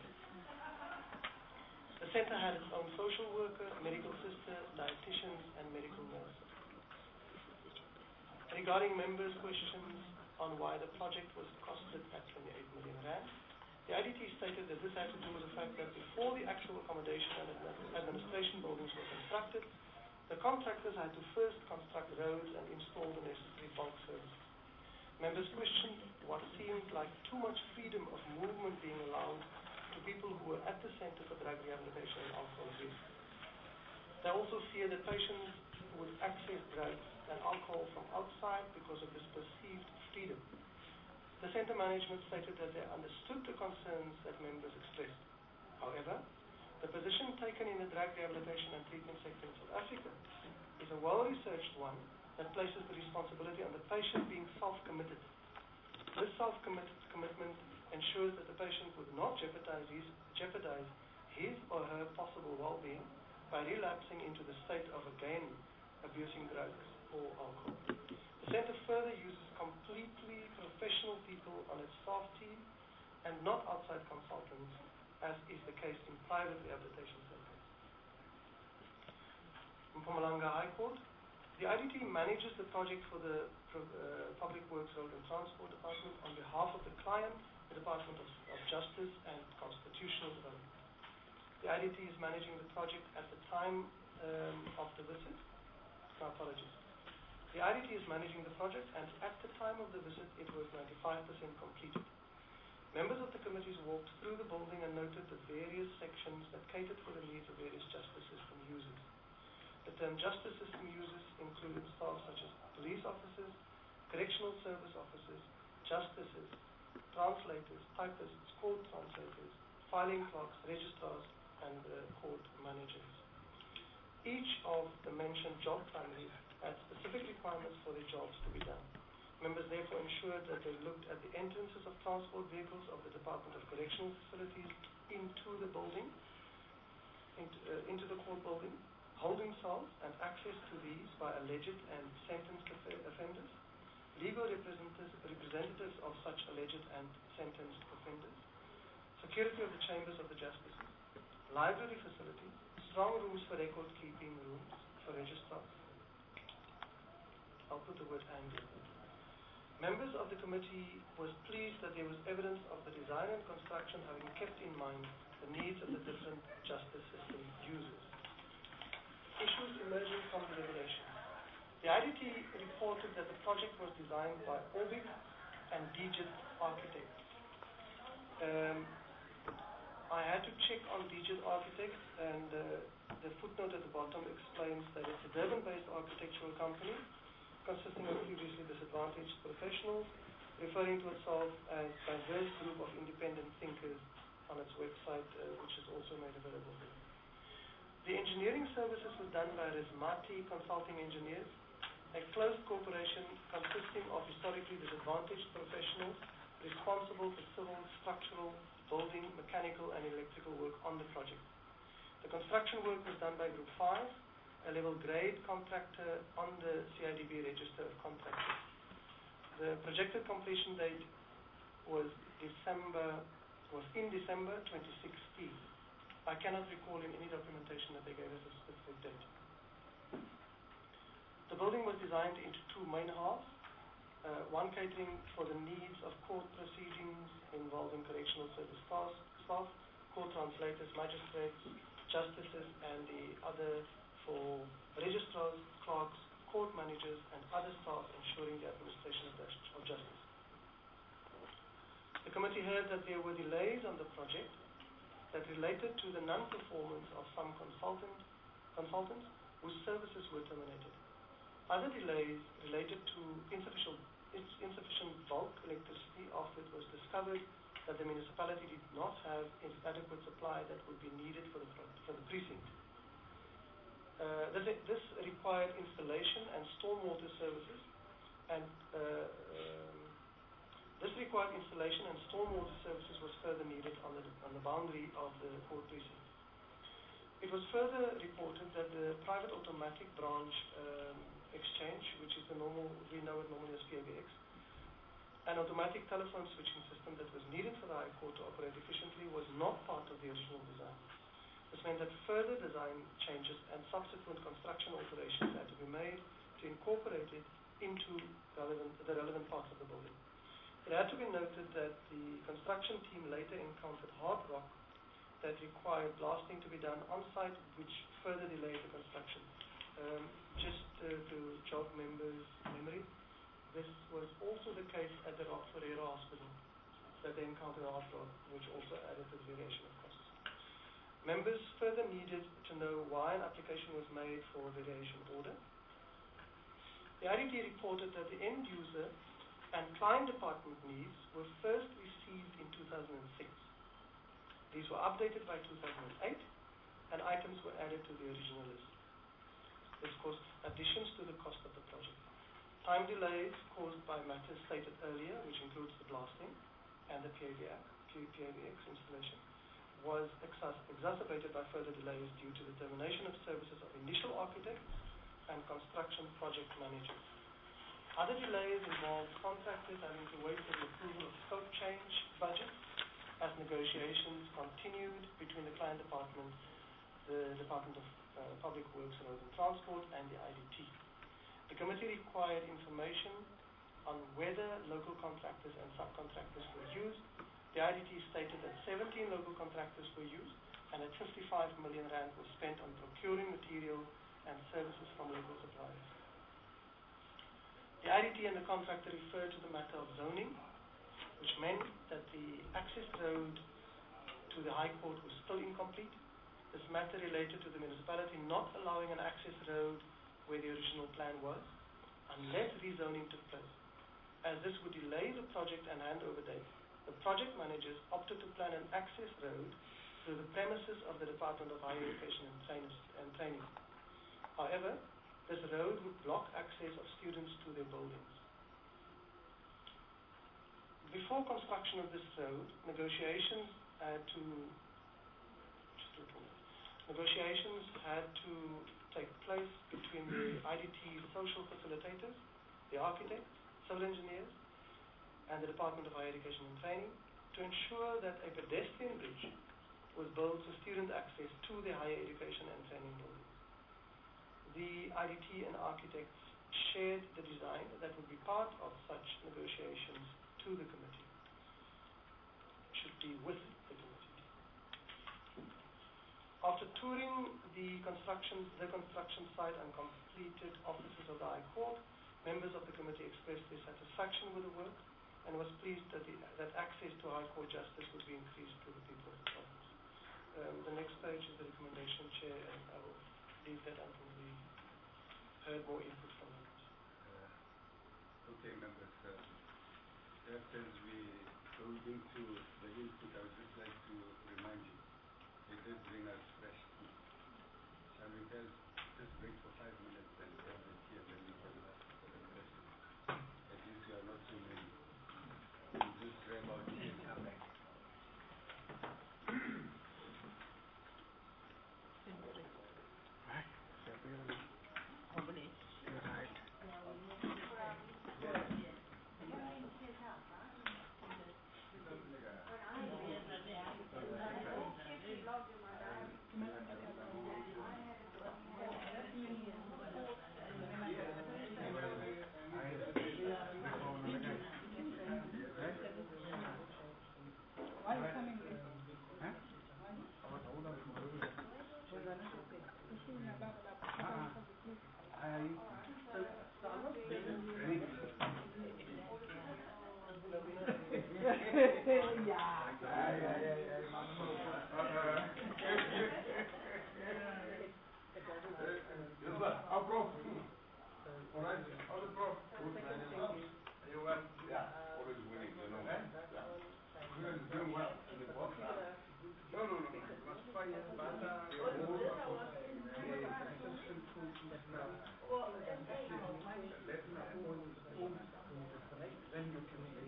The centre had its own social worker, medical sister, dietitians, and medical nurse. Regarding members' questions on why the project was costed at twenty-eight million rand, the I D T stated that this had to do with the fact that before the actual accommodation and administration buildings were constructed, the contractors had to first construct roads and install the necessary bulk services. Members questioned what seemed like too much freedom of movement being allowed to people who were at the Centre for Drug Rehabilitation and Alcohol Abuse. They also fear that patients would access drugs and alcohol from outside because of this perceived freedom. The centre management stated that they understood the concerns that members expressed. However, the position taken in the drug rehabilitation and treatment sector in South Africa is a well-researched one that places the responsibility on the patient being self-committed. This self-commitment ensures that the patient would not jeopardize his, jeopardize his or her possible well-being by relapsing into the state of again abusing drugs or alcohol. The centre further uses completely professional people on its staff team and not outside consultants, as is the case in private rehabilitation centres. In Mpumalanga High Court, the I D T manages the project for the uh, Public Works, Road and Transport Department on behalf of the client, the Department of, of Justice and Constitutional Development. The I D T is managing the project at the time um, of the visit. My apologies. The I D T is managing the project, and at the time of the visit, it was ninety-five percent completed. Members of the committees walked through the building and noted the various sections that catered for the needs of various justice system users. The term justice system users included staff such as police officers, correctional service officers, justices, translators, typists, court translators, filing clerks, registrars, and uh, court managers. Each of the mentioned job families had specific requirements for their jobs to be done. Members therefore ensured that they looked at the entrances of transport vehicles of the Department of Correctional Facilities into the building, into, uh, into the court building, holding cells and access to these by alleged and sentenced offenders, legal representatives, representatives of such alleged and sentenced offenders, security of the chambers of the justices, library facilities, strong rooms for record keeping rooms for registrars. I'll put the word and in. Members of the committee was pleased that there was evidence of the design and construction having kept in mind the needs of the different justice system users. Issues emerging from the regulation. The I D T reported that the project was designed by Orbit and Digit Architects. Um, I had to check on Digit Architects, and uh, the footnote at the bottom explains that it's a Durban-based architectural company consisting of previously disadvantaged professionals, referring to itself as a diverse group of independent thinkers on its website, uh, which is also made available here. The engineering services was done by Rismati Consulting Engineers, a closed corporation consisting of historically disadvantaged professionals responsible for civil, structural, building, mechanical and electrical work on the project. The construction work was done by Group five, a level grade contractor on the C I D B register of contractors. The projected completion date was December, was in December twenty sixteen. I cannot recall in any documentation that they gave us a specific date. The building was designed into two main halves, uh, one catering for the needs of court proceedings involving correctional service staff, staff, court translators, magistrates, justices, and the other for registrars, clerks, court managers, and other staff ensuring the administration of justice. The committee heard that there were delays on the project that related to the non-performance of some consultant, consultants whose services were terminated. Other delays related to insufficient, insufficient bulk electricity after it was discovered that the municipality did not have adequate supply that would be needed for the, for the precinct. Uh, this, this required installation and stormwater services, and uh, um, this required installation and stormwater services was further needed on the, on the boundary of the court precinct. It was further reported that the private automatic branch um, exchange, which is the normal, we know it normally as P A B X, an automatic telephone switching system that was needed for the High Court to operate efficiently was not part of the original design. This meant that further design changes and subsequent construction alterations had to be made to incorporate it into relevant, the relevant parts of the building. It had to be noted that the construction team later encountered hard rock that required blasting to be done on-site, which further delayed the construction. Um, just uh, to jog members' memory, this was also the case at the Rock Ferreira Hospital, that they encountered hard rock, which also added to the variation of costs. Members further needed to know why an application was made for a variation order. The I D T reported that the end user and client department needs were first received in two thousand six. These were updated by two thousand eight, and items were added to the original list. This caused additions to the cost of the project. Time delays caused by matters stated earlier, which includes the blasting and the P A B X installation, was exas exacerbated by further delays due to the termination of services of initial architects and construction project managers. Other delays involved contractors having to wait for the approval of scope change budgets as negotiations continued between the client department, the Department of uh, Public Works and Urban Transport, and the I D T. The committee required information on whether local contractors and subcontractors were used. The I D T stated that seventeen local contractors were used and that fifty-five million rand was spent on procuring material and services from local suppliers. The I D T and the contractor referred to the matter of zoning, which meant that the access road to the High Court was still incomplete. This matter related to the municipality not allowing an access road where the original plan was, unless rezoning took place. As this would delay the project and handover date, the project managers opted to plan an access road through the premises of the Department of Higher Education and, Train and Training. However, this road would block access of students to their buildings. Before construction of this road, negotiations had to just a little negotiations had to take place between the I D T social facilitators, the architects, civil engineers, and the Department of Higher Education and Training to ensure that a pedestrian bridge was built for student access to the higher education and training buildings. The I D T and architects shared the design that would be part of such negotiations to the committee. It should be with the committee. After touring the construction, the construction site and completed offices of the High Court, members of the committee expressed their satisfaction with the work and was pleased that, the, that access to High Court justice would be increased to the people of the province. Um, the next page is the recommendation, Chair, and I will leave that until we heard more input from members. Uh, okay, members. Uh, just as we go into the input, I would just like to remind you, it did bring us fresh tea. Shall we guys just break for five minutes and have the tea, and then we can ask for the questions? At least you are not so many. We'll just grab our tea and come back. Yes, sir. How, Prof? All right. How's the Prof? Good, man. Yourself? You well? Yeah. Always winning, you know. Eh? Yeah. You guys are doing well in the box. No, no, no. You must find better, more consistent coaching style. Then you can see.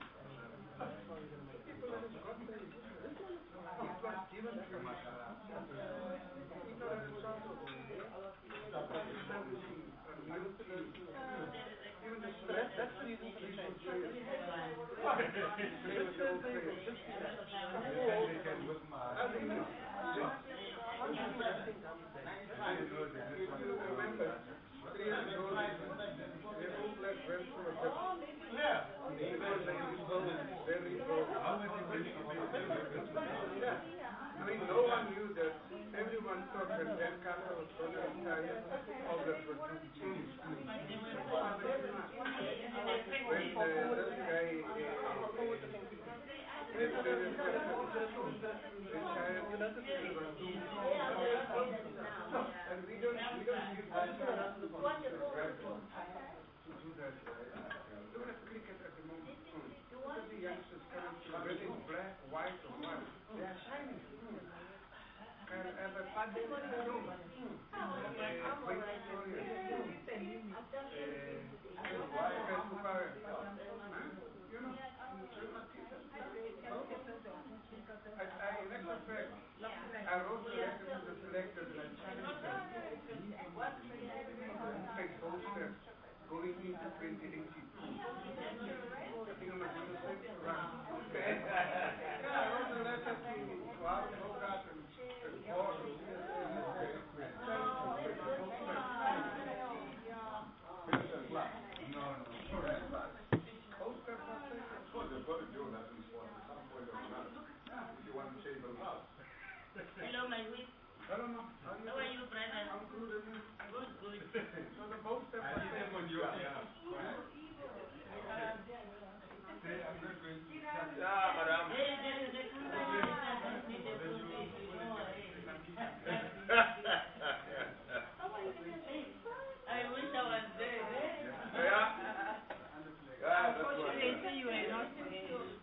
People have got the, it was given to us. People have establishing a new team. Even the stress, that's the reason for the change. Play with the old players. They can look my. If you remember, three years ago, the old players went through a different. Yeah. Because they were very broad. Yeah. I mean, no one knew that. Everyone thought that Dan Carter was going to retire, all that were too cheap. When uh, this guy, and we don't, we don't give that to do that. Look at cricket at the moment. Look at the youngsters coming through, whether it's black, white, or what. They are shining. And, and the party is room. Queen Victoria. You know, I, I, in actual fact, I wrote a letter to the selectors and I challenged them. Take those steps going into twenty eighteen. I think I'm going to say it right. Yeah, I wrote a letter to Warren Bogart and Paul. Hello, my whip. Hello, ma. How are you, brother? I'm good, and you? Good, good. So the boat step I see them on you. Yeah. I'm not going to. Yeah, madam. Hey, there is a company that doesn't need a good day. I wish I was there. Yeah. Yeah, that's Unfortunately, you were not there.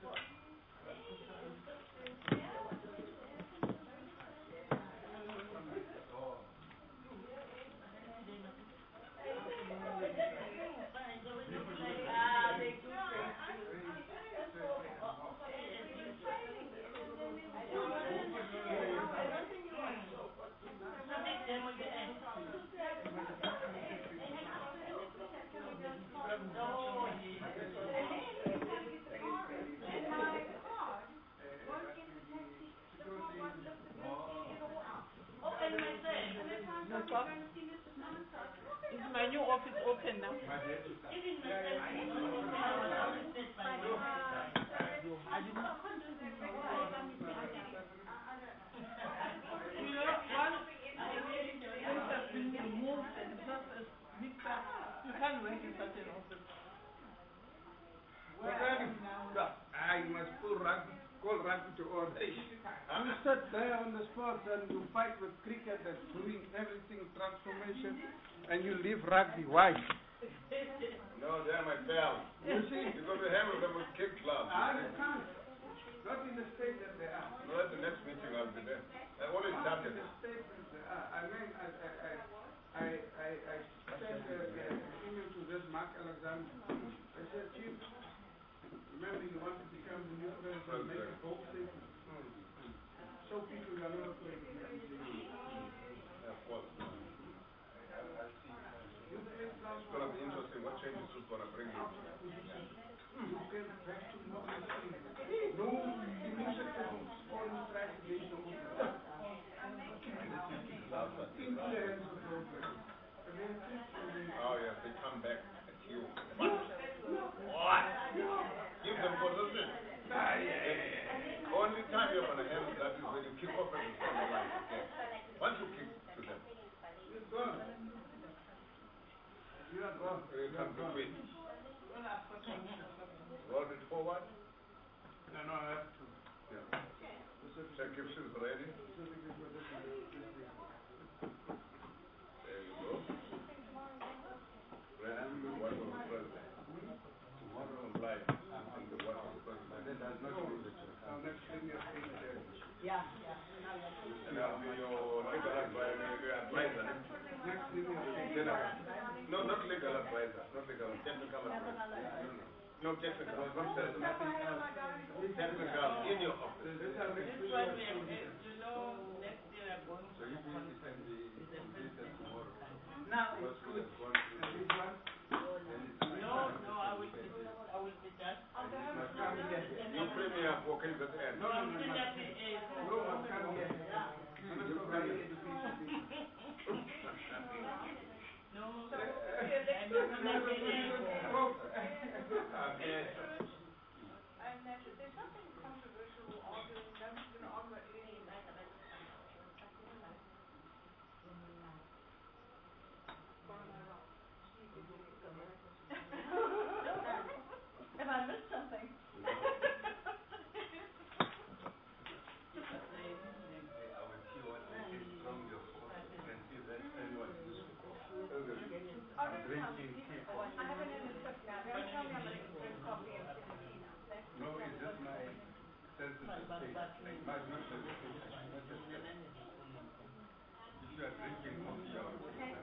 Is my new office open now? Even myself, I was upset by my I didn't. You know, once things have been removed and just as mixed up, you can't work in such an office. Ah, you must pull rugby, call rugby to order. You sit there on the spot and you fight with cricket that's doing everything, transformation, and you leave rugby. Why? No, they're my pals. You see? You're going to handle them with kid clubs. Ah, you can't. Not in the state that they are. No, at the next meeting I'll be there. I already Not started in it. the state that they are. I mean, I, I, I, I, I, I sent a, a, an email to this Mark Alexander. I said, Chief, remember you want to become the new president, make a bold statement. Show people you are not afraid. Yeah, of course. You think It's going to be interesting. What changes is going to bring you? you get back to normalcy. No initiative or strategy. Influence the program. Oh, yes, they come back at you. What? What? Give them position. Ah, yeah, yeah, yeah. Only time you're going to handle that is when you kick off and it's on the line. Okay. Once you kick to them, You're gone. You are gone. you come to quit. roll it forward. No, no, I have to. Yeah. Check if she's ready. There you go. Ready to what was president. Tomorrow on live. And the what was president. That does not mean that you Now, next thing is Yeah, yeah. And I'll be your legal advisor. advisor. next thing is General. No, not legal advisor. Not legal. Technical advisor. No, no. No, technical. No, not technical. Technical in your office. this has This one we have, eh, you know, next year we are going So you think it can be completed tomorrow? Now Because it's we good. have gone through this this. one. Then it's fine. No, no, I will be, I will be done. Must come here. You premier for K Z N. No, no, no, Send no. that to A. No, must come here. Minister of Higher Education. No, I don't want to be there. Okay. And that there's nothing controversial or arguing, don't, you know, argue about anything like that. Have I missed something? Our T one is from your phone. You can see that anyone uses the coffee. Oh, don't tell me. Drinking tea. I haven't had a sip now. Don't tell me I'm going to drink coffee and sip tea now. That's No, it's just my sensitive state. My not sensitive. Not just sensitive. If you are drinking coffee, you are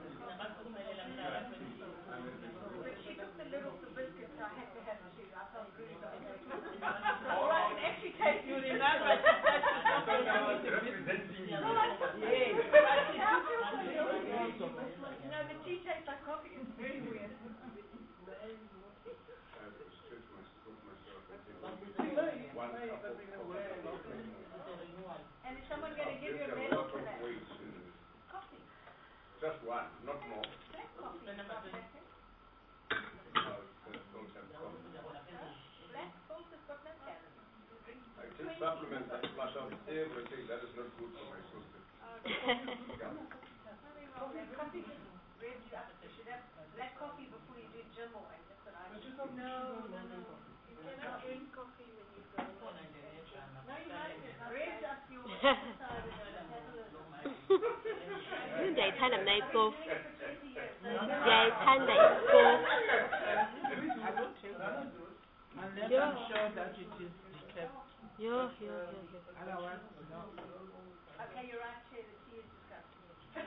But she took the lid off the biscuit, so I had to have two. I felt really bad. Well, I can actually taste you remember. I thought I was representing you. Well, I Yes. now feel so guilty. You know, the tea tastes like coffee. It's very weird. I have to stretch my stroke myself and take one one cup of coffee. And is someone going to give you a There's a medal lot for of that? weight in this. Coffee. Just one, not more. Black coffee. Not black. Now it's uh, filtered coffee. Black filter's got no calories. I take supplements that flush out everything that is not good for my system. Yeah. Coffee revs you up. You should have black coffee before you do gym or anything. That's what I do. No, no, no. You cannot drink coffee when you go. No, you must. Revs up your exercise and metabolism. Giải thanh năm nay cô Giải thanh này cô I don't take that. Unless Yeah. I'm sure that it is kept. Yo, yo, yo, yo. Otherwise, no. Okay, you're right, Chair. The tea is disgusting.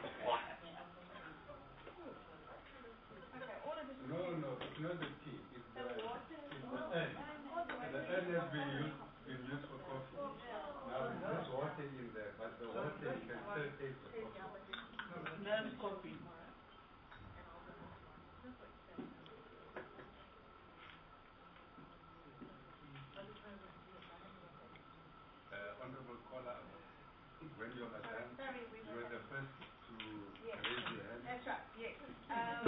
Okay, all of this is... No, no, it's not the tea. It's the, it's the egg. And the egg has been used, been used for coffee. Now it's just water in there, but the water you can still taste the coffee. Smells coffee. Uh, Honorable Caller, when you are done, Sorry, we you were the first to Yes. raise your hand. That's right, yes. Um,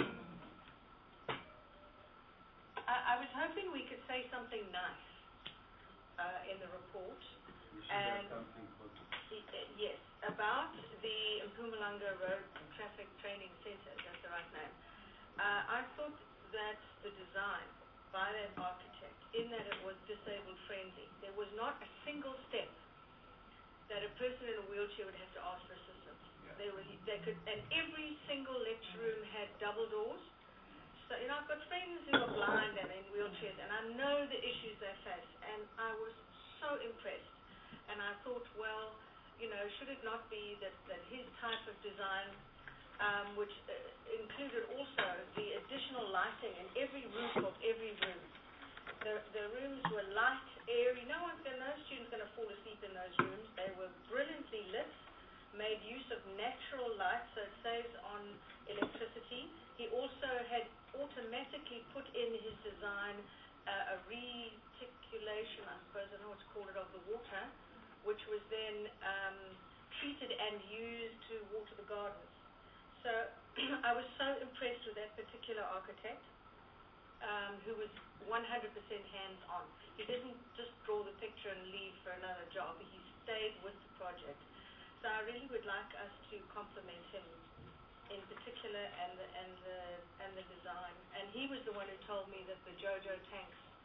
I, I was hoping we could say something nice uh, in the report. We should have And- something positive. Y- uh, Yes, about the Mpumalanga Road Traffic Training Centre, that's the right name. Uh, I thought that the design by that architect, in that it was disabled friendly, there was not a single step that a person in a wheelchair would have to ask for assistance. Yeah. They were, they could, and every single lecture room had double doors. So, you know, I've got friends who are blind and in wheelchairs, and I know the issues they face, and I was so impressed. And I thought, well, you know, should it not be that, that his type of design, um, which uh, included also the additional lighting in every roof of every room. The, the rooms were light, airy. No one's going, no student's going to fall asleep in those rooms. They were brilliantly lit, made use of natural light, so it saves on electricity. He also had automatically put in his design uh, a reticulation, I suppose, I don't know what to call it, of the water, which was then um, treated and used to water the gardens. So I was so impressed with that particular architect, um, who was one hundred percent hands-on. He didn't just draw the picture and leave for another job. He stayed with the project. So I really would like us to compliment him in particular, and the, and the, and the design. And he was the one who told me that the JoJo tanks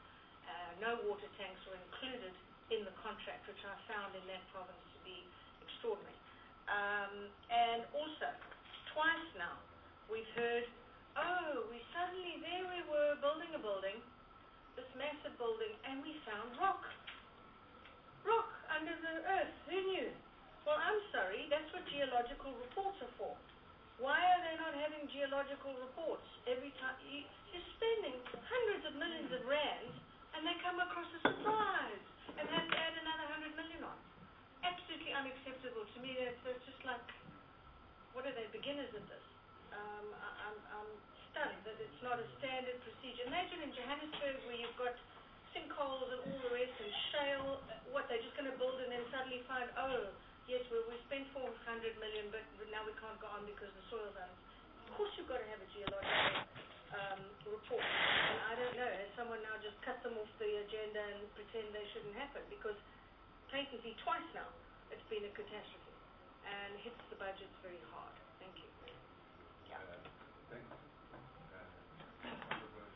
uh, no water tanks were included in the contract, which I found in that province to be extraordinary. Um, and also, twice now, we've heard, oh, we suddenly, there we were building a building, this massive building, and we found rock. Rock under the earth. Who knew? Well, I'm sorry, that's what geological reports are for. Why are they not having geological reports every time? You, you're spending hundreds of millions of rands, and they come across a surprise and have to add another hundred million on. Absolutely unacceptable to me. That's, that's just like, what are they, beginners at this? Um, I, I'm, I'm stunned that it's not a standard procedure. Imagine in Johannesburg where you've got sinkholes and all the rest and shale, what, they're just going to build and then suddenly find, oh, yes, well, we spent four hundred million, but now we can't go on because the soil's un. Of course you've got to have a geological um, report. And I don't know, has someone now just cut them off the agenda and pretend they shouldn't happen? Because patently twice now, it's been a catastrophe and hits the budgets very hard. Thank you. Uh, thanks. Uh,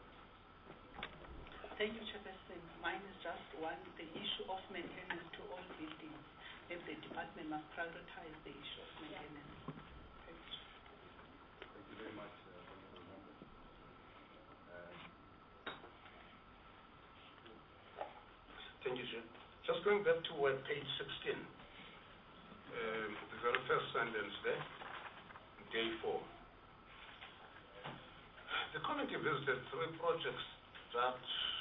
Thank you, Chairperson. Mine is just one, the issue of maintenance to all buildings. If the department must prioritize the issue of maintenance. Thank you. Thank you very much, uh, Honourable Member. Um, Thank you, Chair. Just going back to uh, page sixteen, um, the very first sentence there, day four. The committee visited three projects that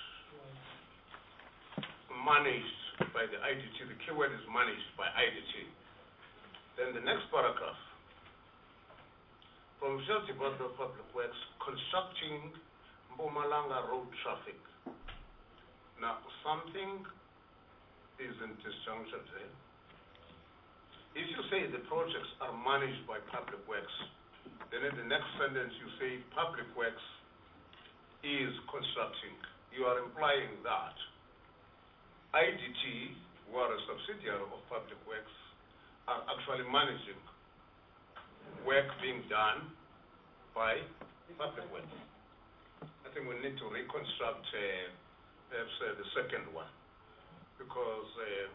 managed by the I D T. The keyword is managed by I D T. Then the next paragraph, Provincial Department of Public Works constructing Mpumalanga road traffic. Now, something is in disjunction there. If you say the projects are managed by Public Works, then in the next sentence you say Public Works is constructing. You are implying that I D T, who are a subsidiary of Public Works, are actually managing work being done by Public Works. I think we need to reconstruct uh, perhaps uh, the second one, because uh,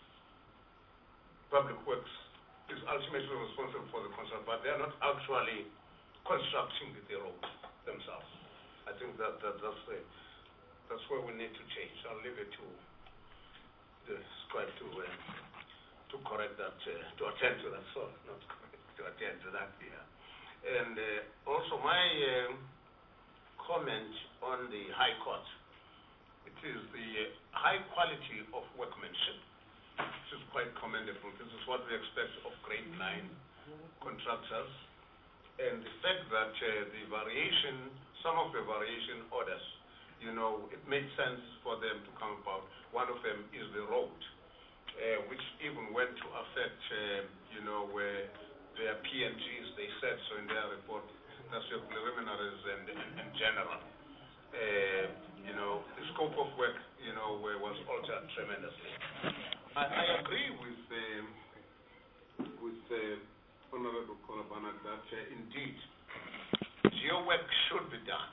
Public Works is ultimately responsible for the construction, but they are not actually constructing the road themselves. I think that, that that's, uh, that's where we need to change. I'll leave it to the scribe to uh, to correct that, uh, to attend to that, sorry, not correct, to attend to that, yeah. And uh, also my um, comment on the High Court, it is the high quality of workmanship, which is quite commendable. This is what we expect of grade nine contractors. And the fact that uh, the variation, some of the variation orders, you know, it makes sense for them to come about. One of them is the road, uh, which even went to affect, uh, you know, where their P N Gs, they said so in their report, that's your preliminaries and, and, and general. Uh, you know, the scope of work, you know, was altered tremendously. I, I agree with uh, with uh, Honorable Kolobana that uh, indeed geo work should be done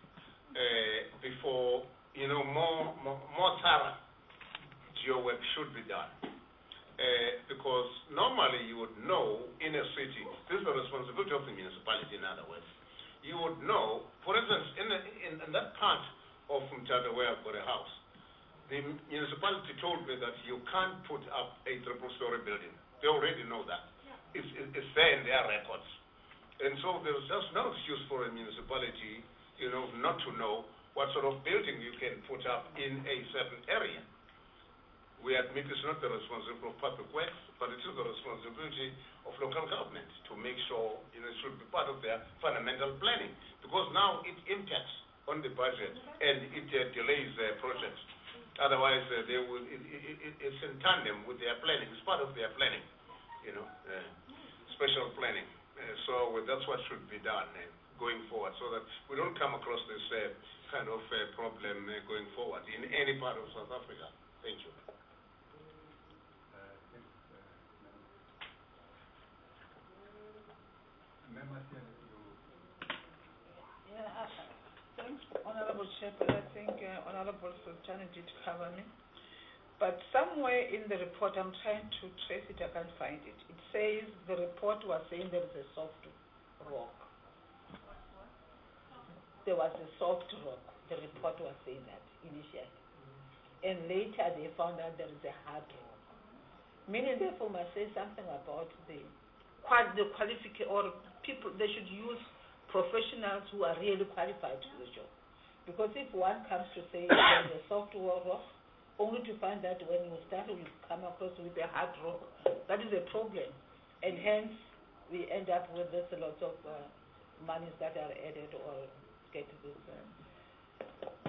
uh, before, you know, more more, more thorough geo work should be done. Uh, because normally you would know in a city, this is the responsibility of the municipality in other words, you would know, for instance, in, the, in, in that part of Mthatha where I've got a house, the municipality told me that you can't put up a triple-story building. They already know that. It's, it's there in their records. And so there's just no excuse for a municipality, you know, not to know what sort of building you can put up in a certain area. We admit it's not the responsibility of Public Works, but it is the responsibility of local government to make sure, you know, it should be part of their fundamental planning, because now it impacts on the budget and it uh, delays uh, projects. Otherwise, uh, they will. It, it, it, it's in tandem with their planning. It's part of their planning, you know, uh, special planning. Uh, so uh, that's what should be done uh, going forward, so that we don't come across this uh, kind of uh, problem uh, going forward in any part of South Africa. Thank you. Member, you. Yeah, Thanks, Honorable Chair, but I think uh, Honorable Sultana did cover me. But somewhere in the report, I'm trying to trace it, I can't find it. It says the report was saying there is a soft rock. There was a soft rock. The report was saying that initially. And later they found out there is a hard rock. Meaning, therefore, must say something about the, qual- the qualification, or people, they should use professionals who are really qualified to the job. Because if one comes to say there's a soft rock, only to find that when you start, you come across with a hard rock, that is a problem. And hence, we end up with this lots of uh, monies that are added or get this. Uh,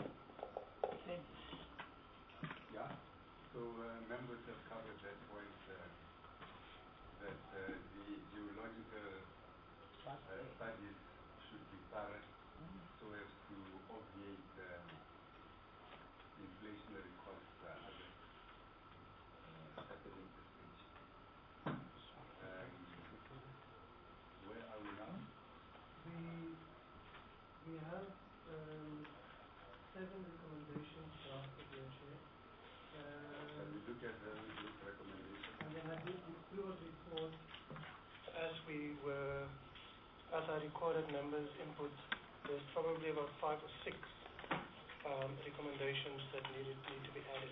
Yeah, so uh, members have covered that point, uh, that uh, the geological uh, studies should be thorough so as to obviate um, inflationary costs uh, others uh, at the later stage. Um, where are we now? We, we have um, seven recommendations drafted here, Chair. Shall we Um, look at those recommendations? and then I did the Stewart report as we were, as I recorded members' input. There's probably about five or six um, recommendations that needed need to be added.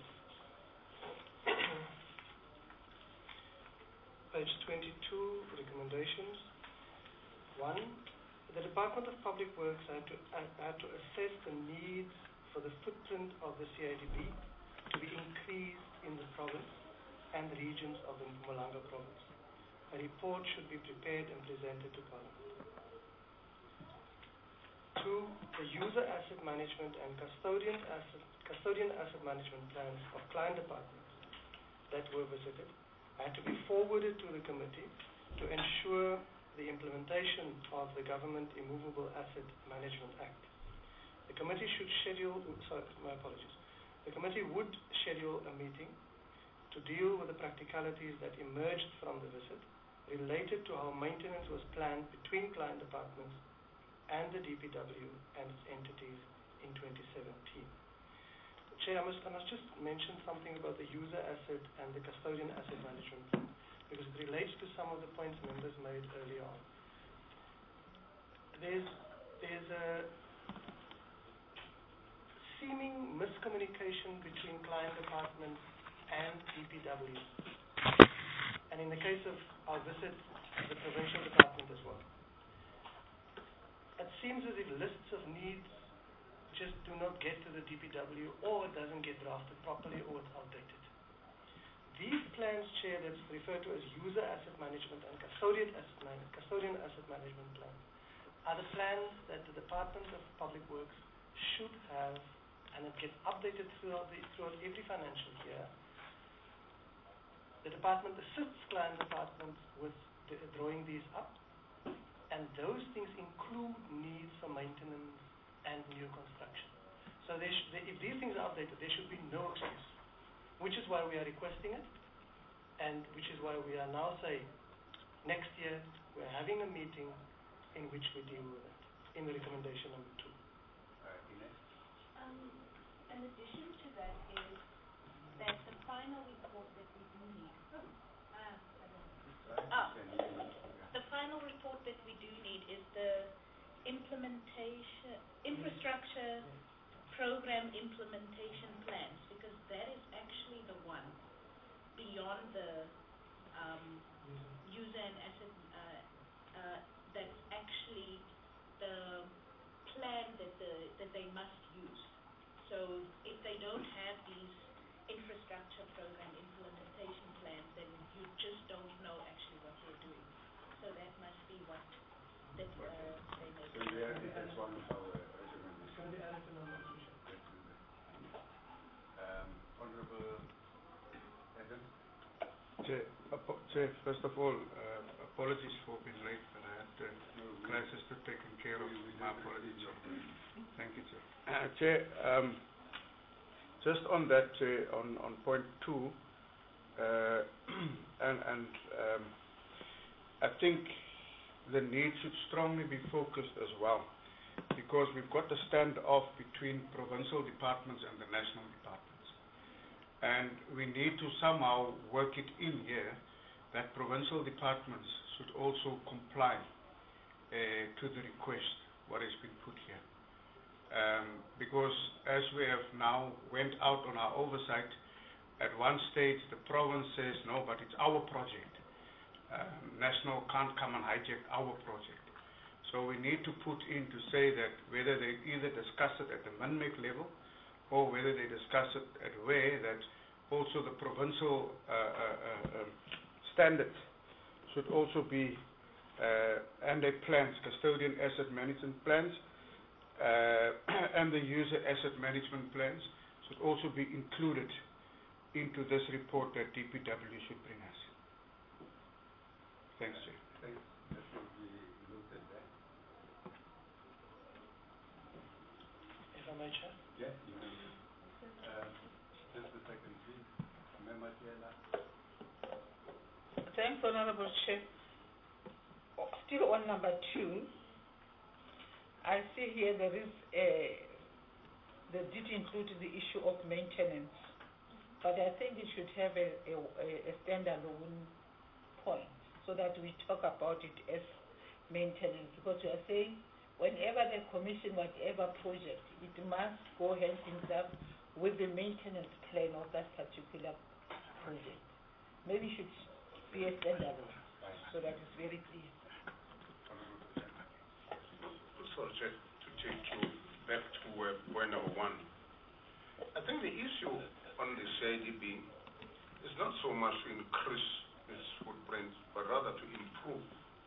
Page twenty-two, recommendations. One, the Department of Public Works had to, uh, had to assess the needs for the footprint of the C I D B to be increased in the province and the regions of the Mpumalanga province. A report should be prepared and presented to Parliament. Two, the user asset management and custodian asset, custodian asset management plans of client departments that were visited had to be forwarded to the committee to ensure the implementation of the Government Immovable Asset Management Act. The committee should schedule, sorry, my apologies. The committee would schedule a meeting to deal with the practicalities that emerged from the visit related to how maintenance was planned between client departments and the D P W and its entities in twenty seventeen. Chair, I must, I must just mention something about the user asset and the custodian asset management plan, because it relates to some of the points members made earlier on. There's, there's a seeming miscommunication between client departments and D P W, and in the case of our visit, the provincial department as well. It seems as if lists of needs just do not get to the D P W, or it doesn't get drafted properly, or it's outdated. These plans, Chair, that's referred to as user asset management and custodian asset, man- custodian asset management plans, are the plans that the Department of Public Works should have, and it gets updated throughout, the, throughout every financial year. The department assists client departments with the, drawing these up, and those things include needs for maintenance and new construction. So they sh- they, if these things are updated, there should be no excuse, which is why we are requesting it, and which is why we are now saying next year we're having a meeting in which we deal with it, in the recommendation number two. Uh, Ines? Um, an addition to that is that the final report that we do need. Ah, I don't know. Ah, the final report that we do need is the implementation, infrastructure program implementation plans, because that is actually the one beyond the um, user and asset, uh, uh, that's actually the plan that the that they must use. So if they don't have these infrastructure program implementation plans, then you just don't know actually what they're doing. So that must be what that uh, they make. So we have it as one of our recommendations. Can be added to number two, Chair. Let's do that. Um, Honorable Adams? Chair, apo- Chair, first of all, uh, apologies for being late, but I had a crisis to taken care of. My apologies. Thank you, Chair. Uh, Chair, um, just on that, Chair, on, on point two, uh, and, and um, I think the need should strongly be focused as well. because we've got the standoff between provincial departments and the national departments. And we need to somehow work it in here that provincial departments should also comply uh, to the request, what has been put here. Um, because as we have now went out on our oversight, at one stage the province says, no, but it's our project. Um, national can't come and hijack our project. So we need to put in to say that whether they either discuss it at the Minmec level or whether they discuss it at where that also the provincial uh, uh, uh, standards should also be, uh, and their plans, custodian asset management plans, Uh, and the user asset management plans should also be included into this report that D P W should bring us. Thanks, Chair. Thanks. That will be noted there. If I may, Chair. Yeah, you may. Uh, just a second, please. Member Tiela. Thanks, Honorable Chair. Still on number two, I see here there is a, they did include the issue of maintenance, but I think it should have a, a, a standalone point so that we talk about it as maintenance, because we are saying whenever they commission whatever project, it must go hand in glove with the maintenance plan of that particular project. Maybe it should be a standalone so that it's very clear. Sorry, Chair, to take you back to uh, point number one. I think the issue on the C I D B is not so much to increase its footprint, but rather to improve.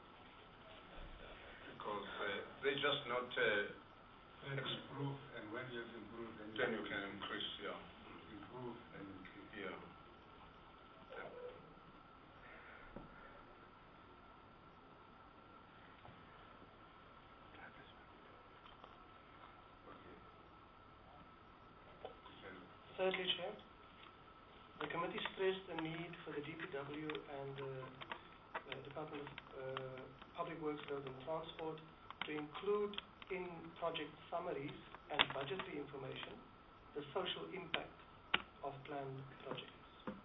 Because uh, they're just not... Uh, improve, and when you improve, then, then you can increase, yeah. Improve and increase. Yeah. Thirdly, Chair, the committee stressed the need for the D P W and the uh, Department of uh, Public Works, Road and Transport to include in project summaries and budgetary information the social impact of planned projects.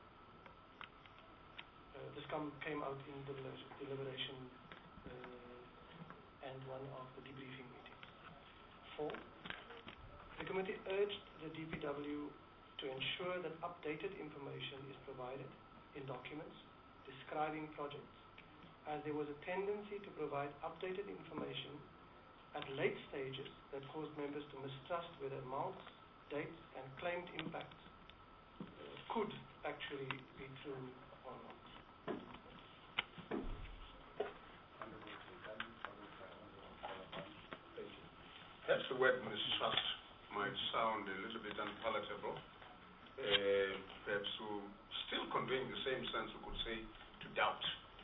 Uh, this come, came out in the deliberation uh, and one of the debriefing meetings. Four, the committee urged the D P W to ensure that updated information is provided in documents describing projects, as there was a tendency to provide updated information at late stages that caused members to mistrust whether amounts, dates, and claimed impacts uh, could actually be true or not. Perhaps the word mistrust might sound a little bit unpalatable. Uh, perhaps to still conveying the same sense, we could say, to doubt.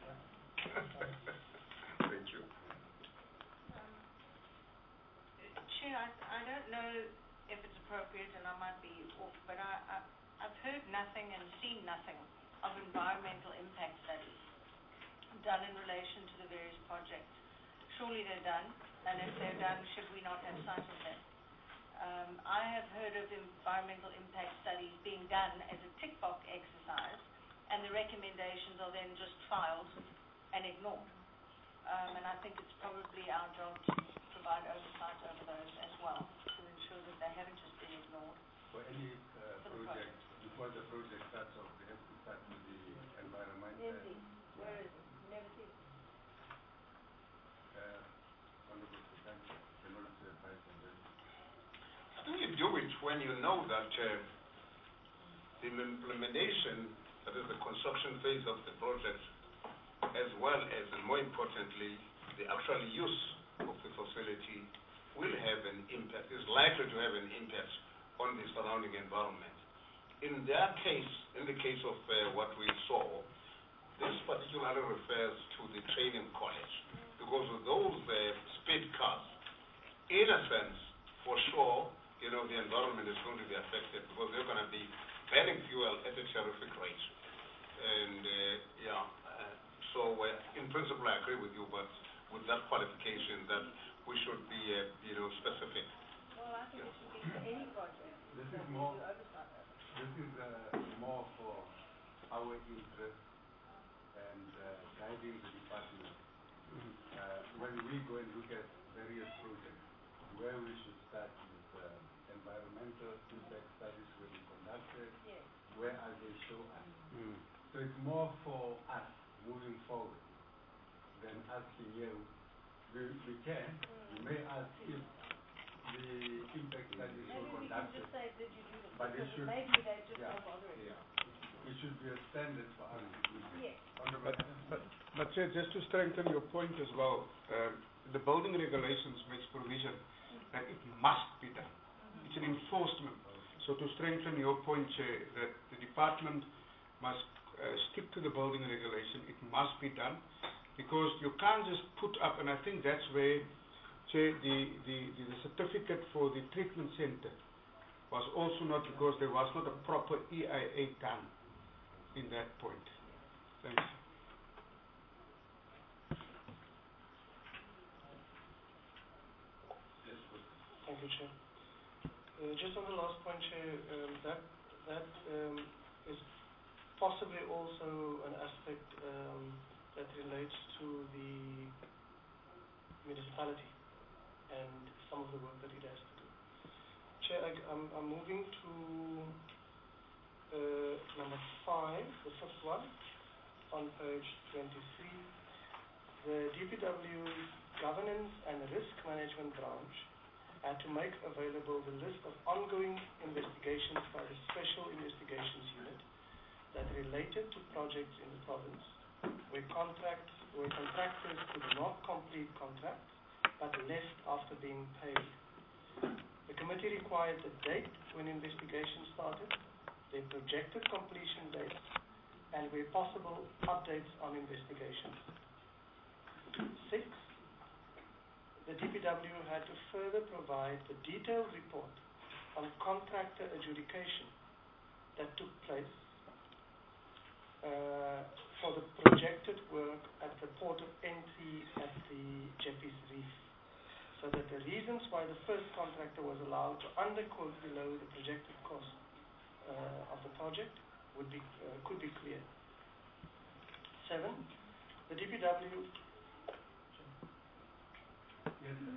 Thank you. Um, Chair, I, I don't know if it's appropriate, and I might be off, but I, I, I've heard nothing and seen nothing of environmental impact studies done in relation to the various projects. Surely they're done, and if they're done, should we not have sight of them? Um, I have heard of environmental impact studies being done as a tick box exercise, and the recommendations are then just filed and ignored. Um, and I think it's probably our job to provide oversight over those as well, to ensure that they haven't just been ignored. For any uh, For the project, before the project starts off, they have to start with the environment. Yes, yes. Where is it? Never seen it. Uh, Honorable President, the Lord's advice on this. I think you do it when you know that uh, the implementation, that is the construction phase of the project, as well as, and more importantly, the actual use of the facility will have an impact, is likely to have an impact on the surrounding environment. In that case, in the case of uh, what we saw, this particularly refers to the training college, because with those uh, speed cars, in a sense, for sure, you know, the environment is going to be affected because they're going to be burning fuel at a terrific rate. And, uh, yeah, uh, so uh, in principle I agree with you, but with that qualification that we should be, uh, you know, specific. Well, I think it should be for any project. This is that we more, do oversight of. this is uh, more for our interest and uh, guiding the department. Uh, when we go and look at various projects, where we should start with uh, environmental impact studies will be conducted, Yes. where are they show us. So it's more for us moving forward than asking you. We, we can, we may ask if the impact studies Maybe were we can conducted. just say, did you do this? But it Because should- maybe they just yeah, don't bother it. yeah. It should be a standard for us to do. Yes. But, but, but Chair, just to strengthen your point as well, um, the building regulations makes provision that it must be done. It's an enforcement. So to strengthen your point, Chair, that the department must uh, stick to the building regulation, it must be done, because you can't just put up, and I think that's where, Chair, the, the, the, the certificate for the treatment center was also not, because there was not a proper E I A done in that point. Thanks. Thank you, Chair. Uh, just on the last point, Chair, um, that that um, is possibly also an aspect um, that relates to the municipality and some of the work that it has to do. Chair, I, I'm, I'm moving to uh, number five, the fifth one, on page twenty-three. The D P W's Governance and Risk Management Branch had to make available the list of ongoing investigations by the Special Investigations Unit that related to projects in the province where contracts where contractors could not complete contracts but left after being paid. The committee required the date when investigations started, their projected completion dates, and where possible, updates on investigations. Six, the D P W had to further provide the detailed report on contractor adjudication that took place uh, for the projected work at the port of entry at the Jeppes Reef, so that the reasons why the first contractor was allowed to underquote below the projected cost uh, of the project would be uh, could be clear. Seven, the D P W. Yes, sir.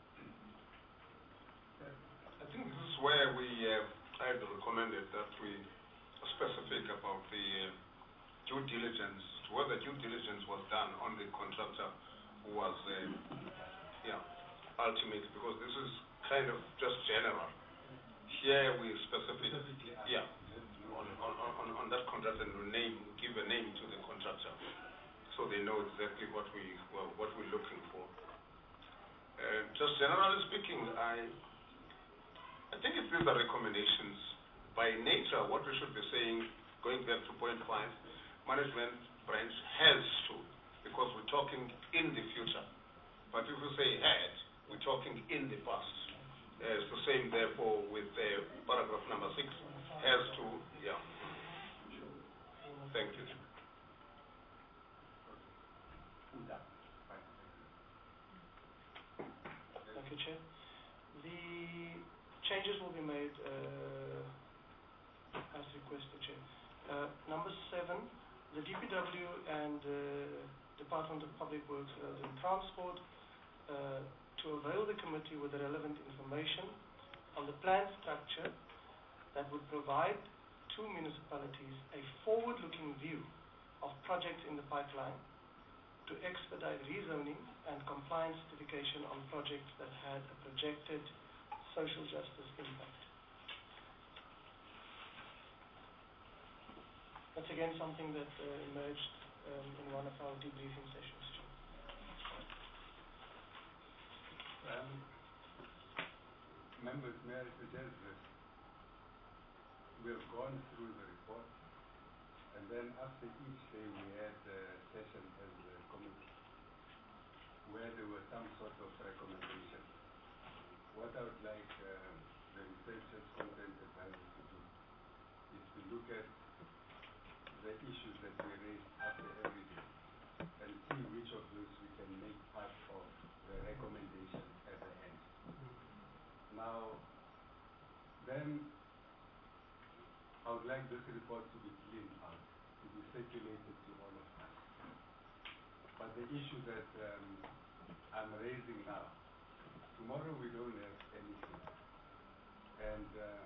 I think this is where we uh, had recommended that we are specific about the uh, due diligence, whether due diligence was done on the contractor who was, uh, yeah, ultimate, because this is kind of just general. Here we specific, yeah, on, on, on, on that contractor, and we name, give a name to the contractor, so they know exactly what we well, what we're looking for. Uh, just generally speaking, I I think if these are recommendations, by nature, what we should be saying, going back to point five, management branch has to, because we're talking in the future. But if we say had, we're talking in the past. Uh, it's the same, therefore, with uh, paragraph number six, has to, yeah. Thank you. Thank you, Chair. The changes will be made uh, as requested, Chair. Uh, number seven, the D P W and uh, Department of Public Works, Roads and Transport uh, to avail the committee with the relevant information on the plan structure that would provide to municipalities a forward-looking view of projects in the pipeline to expedite rezoning and compliance certification on projects that had a projected social justice impact. That's again something that uh, emerged um, in one of our debriefing sessions. Um, members, may I suggest that we have gone through the report, and then after each day we had a session as a committee where there were some sort of recommendation. What I would like uh, the researchers, content advisors to do is to look at the issues that we raise after every day and see which of those we can make part of the recommendation then I would like this report to be cleaned out, to be circulated to all of us. But the issue that um, I'm raising now, tomorrow we don't have anything. And uh,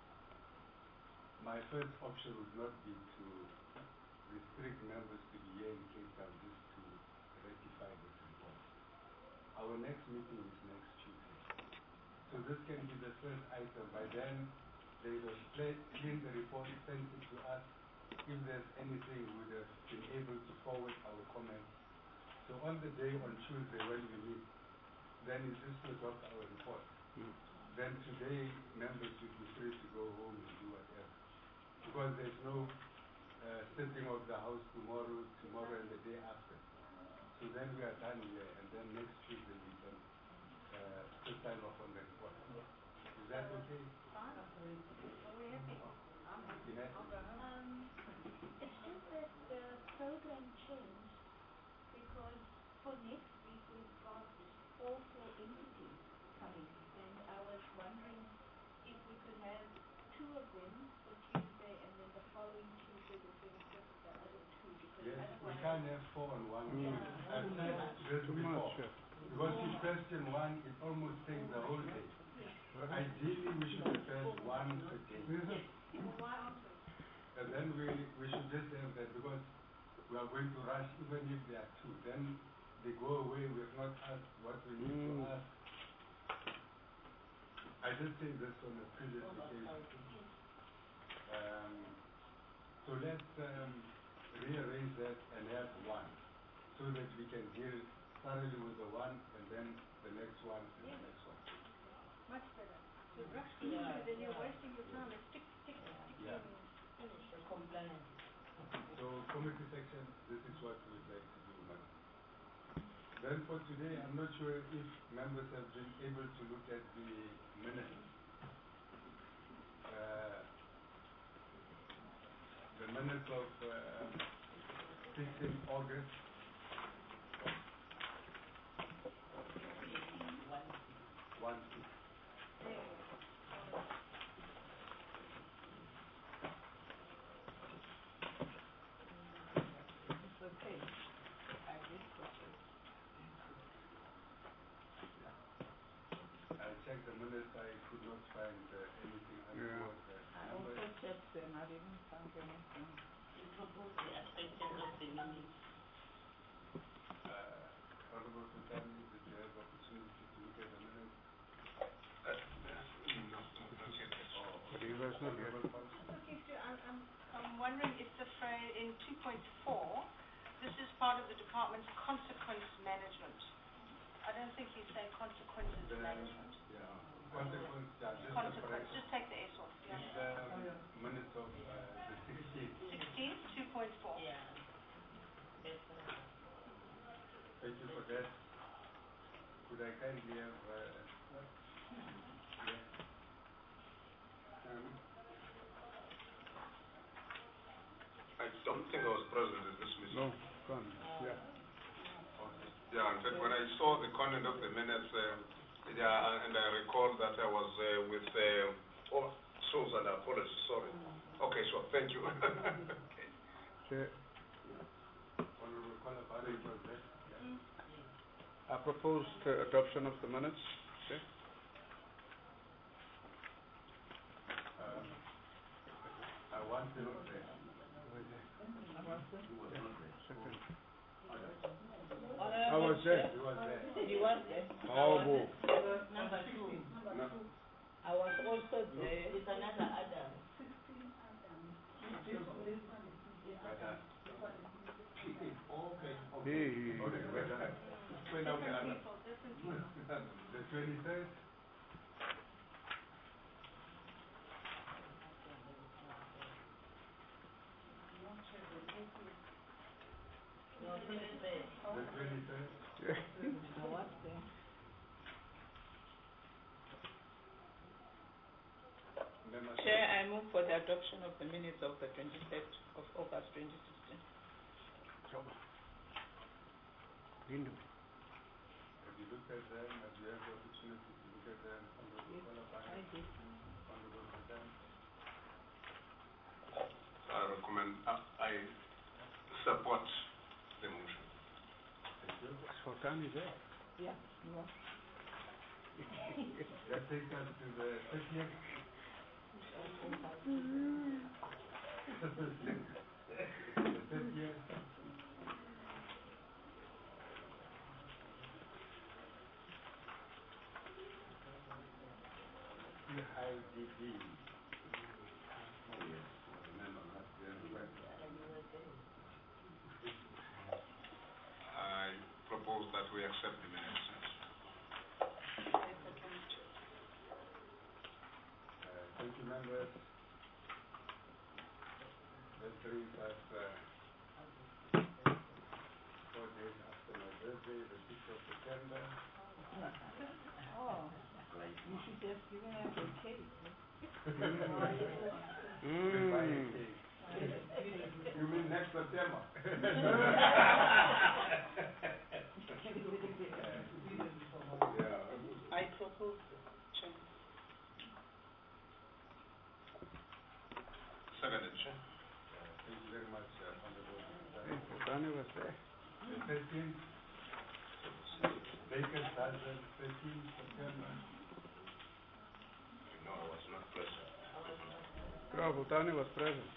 my first option would not be to restrict members to be here in Cape Town just to ratify this report. Our next meeting is next Tuesday. So this can be the first item. By then, they will clean the report, send it to us. If there's anything, we would have been able to forward our comments. So on the day, on Tuesday, when we meet, then it's just to adopt our report. Mm. Then today, members will be free to go home and do whatever. Because there's no uh, sitting of the House tomorrow, tomorrow and the day after. So then we are done here, and then next Tuesday we can uh, put time off on the report. Is that okay? Fine. Are we happy? I'm happy. I'll go home. Um, it's just that the program changed because for next week we've got all four entities coming, and I was wondering if we could have two of them for Tuesday and then the following Tuesday, the twenty-fifth, the other two, because Yes, we otherwise. can't have four on one. Yeah. I've said this before. Because in question one, it almost takes the whole day. Ideally, we should have had one per day. Well, why aren't we? And then we, we should just have that because we are going to rush even if there are two. Then they go away, we have not asked what we need mm. to ask. I did say this on a previous occasion. Um, so let's um, rearrange that and have one so that we can deal thoroughly with the one and then the next one and Yeah. the next one. Much better. To rush through, yeah, then you're wasting your time. It's tick, tick, tick, Yeah. finish. The compliance. So committee section, this is what we'd like to do, madam. Then for today, I'm not sure if members have been able to look at the minutes. Uh, the minutes of uh, sixteenth August. One, two. It's okay. I did put it. I checked the minutes, I could not find uh, anything untoward. I Uh, also numbers. checked them, I didn't find anything. We propose the acceptance of the minutes. Uh, Honorable Sultani, did you have opportunity to look at the minutes? Uh, no, no, not yet. Oh, He was not yet. Honorable Council? Okay, I'm, I'm, I'm wondering if the phrase in two point four, this is part of the department's consequence management. I don't think you say consequences The- management. Yeah, consequence, yeah, just the Consequence, correction. just take the S off, yeah. It's the minutes of uh, the sixteenth. Sixteen, two point four. Yeah. That's right. Thank you for that. Could I kindly have, uh, yeah. Um, I don't think I was present at this meeting. No, gone. Yeah. okay. Yeah, in fact, when I saw the content of the minutes, uh, yeah, and I recall that I was uh, with, uh, oh, Susan, apologies, sorry. Okay, sure, thank you. Okay. Chair, Honorable Kolabari, it was there. Yeah. I propose the adoption of the minutes. Okay. Um, I want to note that. Second. I I was there. He was there. You was there? Oh, boy. Number two. No. I was also there. It's another Adam. Better. Hey. Okay, better. Find out the other. People, different people. The twenty-third. No, twenty-third. The twenty-third. Yeah. I was there. Member Chair, I move for the adoption of the minutes of the twenty-third of August twenty sixteen. Lindo. Have you looked at them? Have you had the opportunity to look at them? Honorable Yes, Kolabari? I did. Honorable then? I recommend, uh, I support the motion. Thank you. Is Voltani there? Yeah, no. That takes us to the thirtieth. The thirtieth. C I D D. Oh yes, I remember last year we went. I propose that we accept the minutes. I second. Uh, thank you, members. That brings us uh, four days after my birthday, the sixth of September. Oh, you should have given us a cake. We'll buy a cake. You mean next September? Yeah. I propose, Chair. Seconded, Chair. Uh, Thank you very much, uh, Honorable Hey, Voltani was there. The thirteenth, Baker's dozen, thirteenth September. No, I was not present. Yeah, Voltani was present.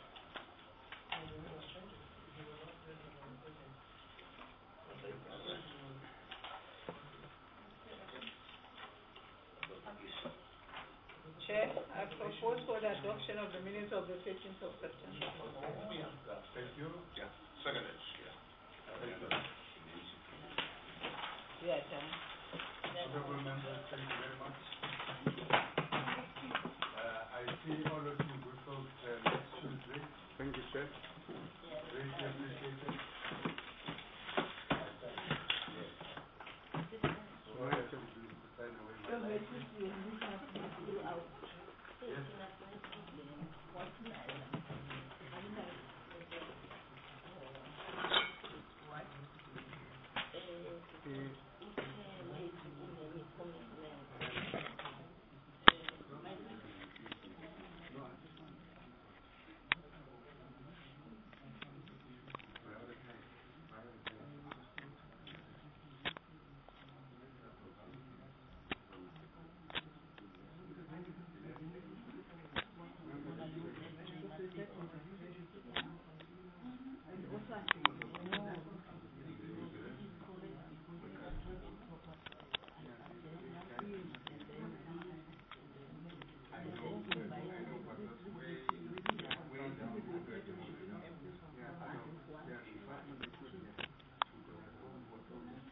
Chair, I propose for the adoption of the minutes of the fifteenth of September. Thank you. Yeah, seconded, yeah. Thank you. Yeah, done. Honorable members, thank you very much. Uh, I see all of you good folks uh, next Tuesday. Thank you, Chair. Greatly appreciated. Yes. So all I have to do is to sign away my license. Yes.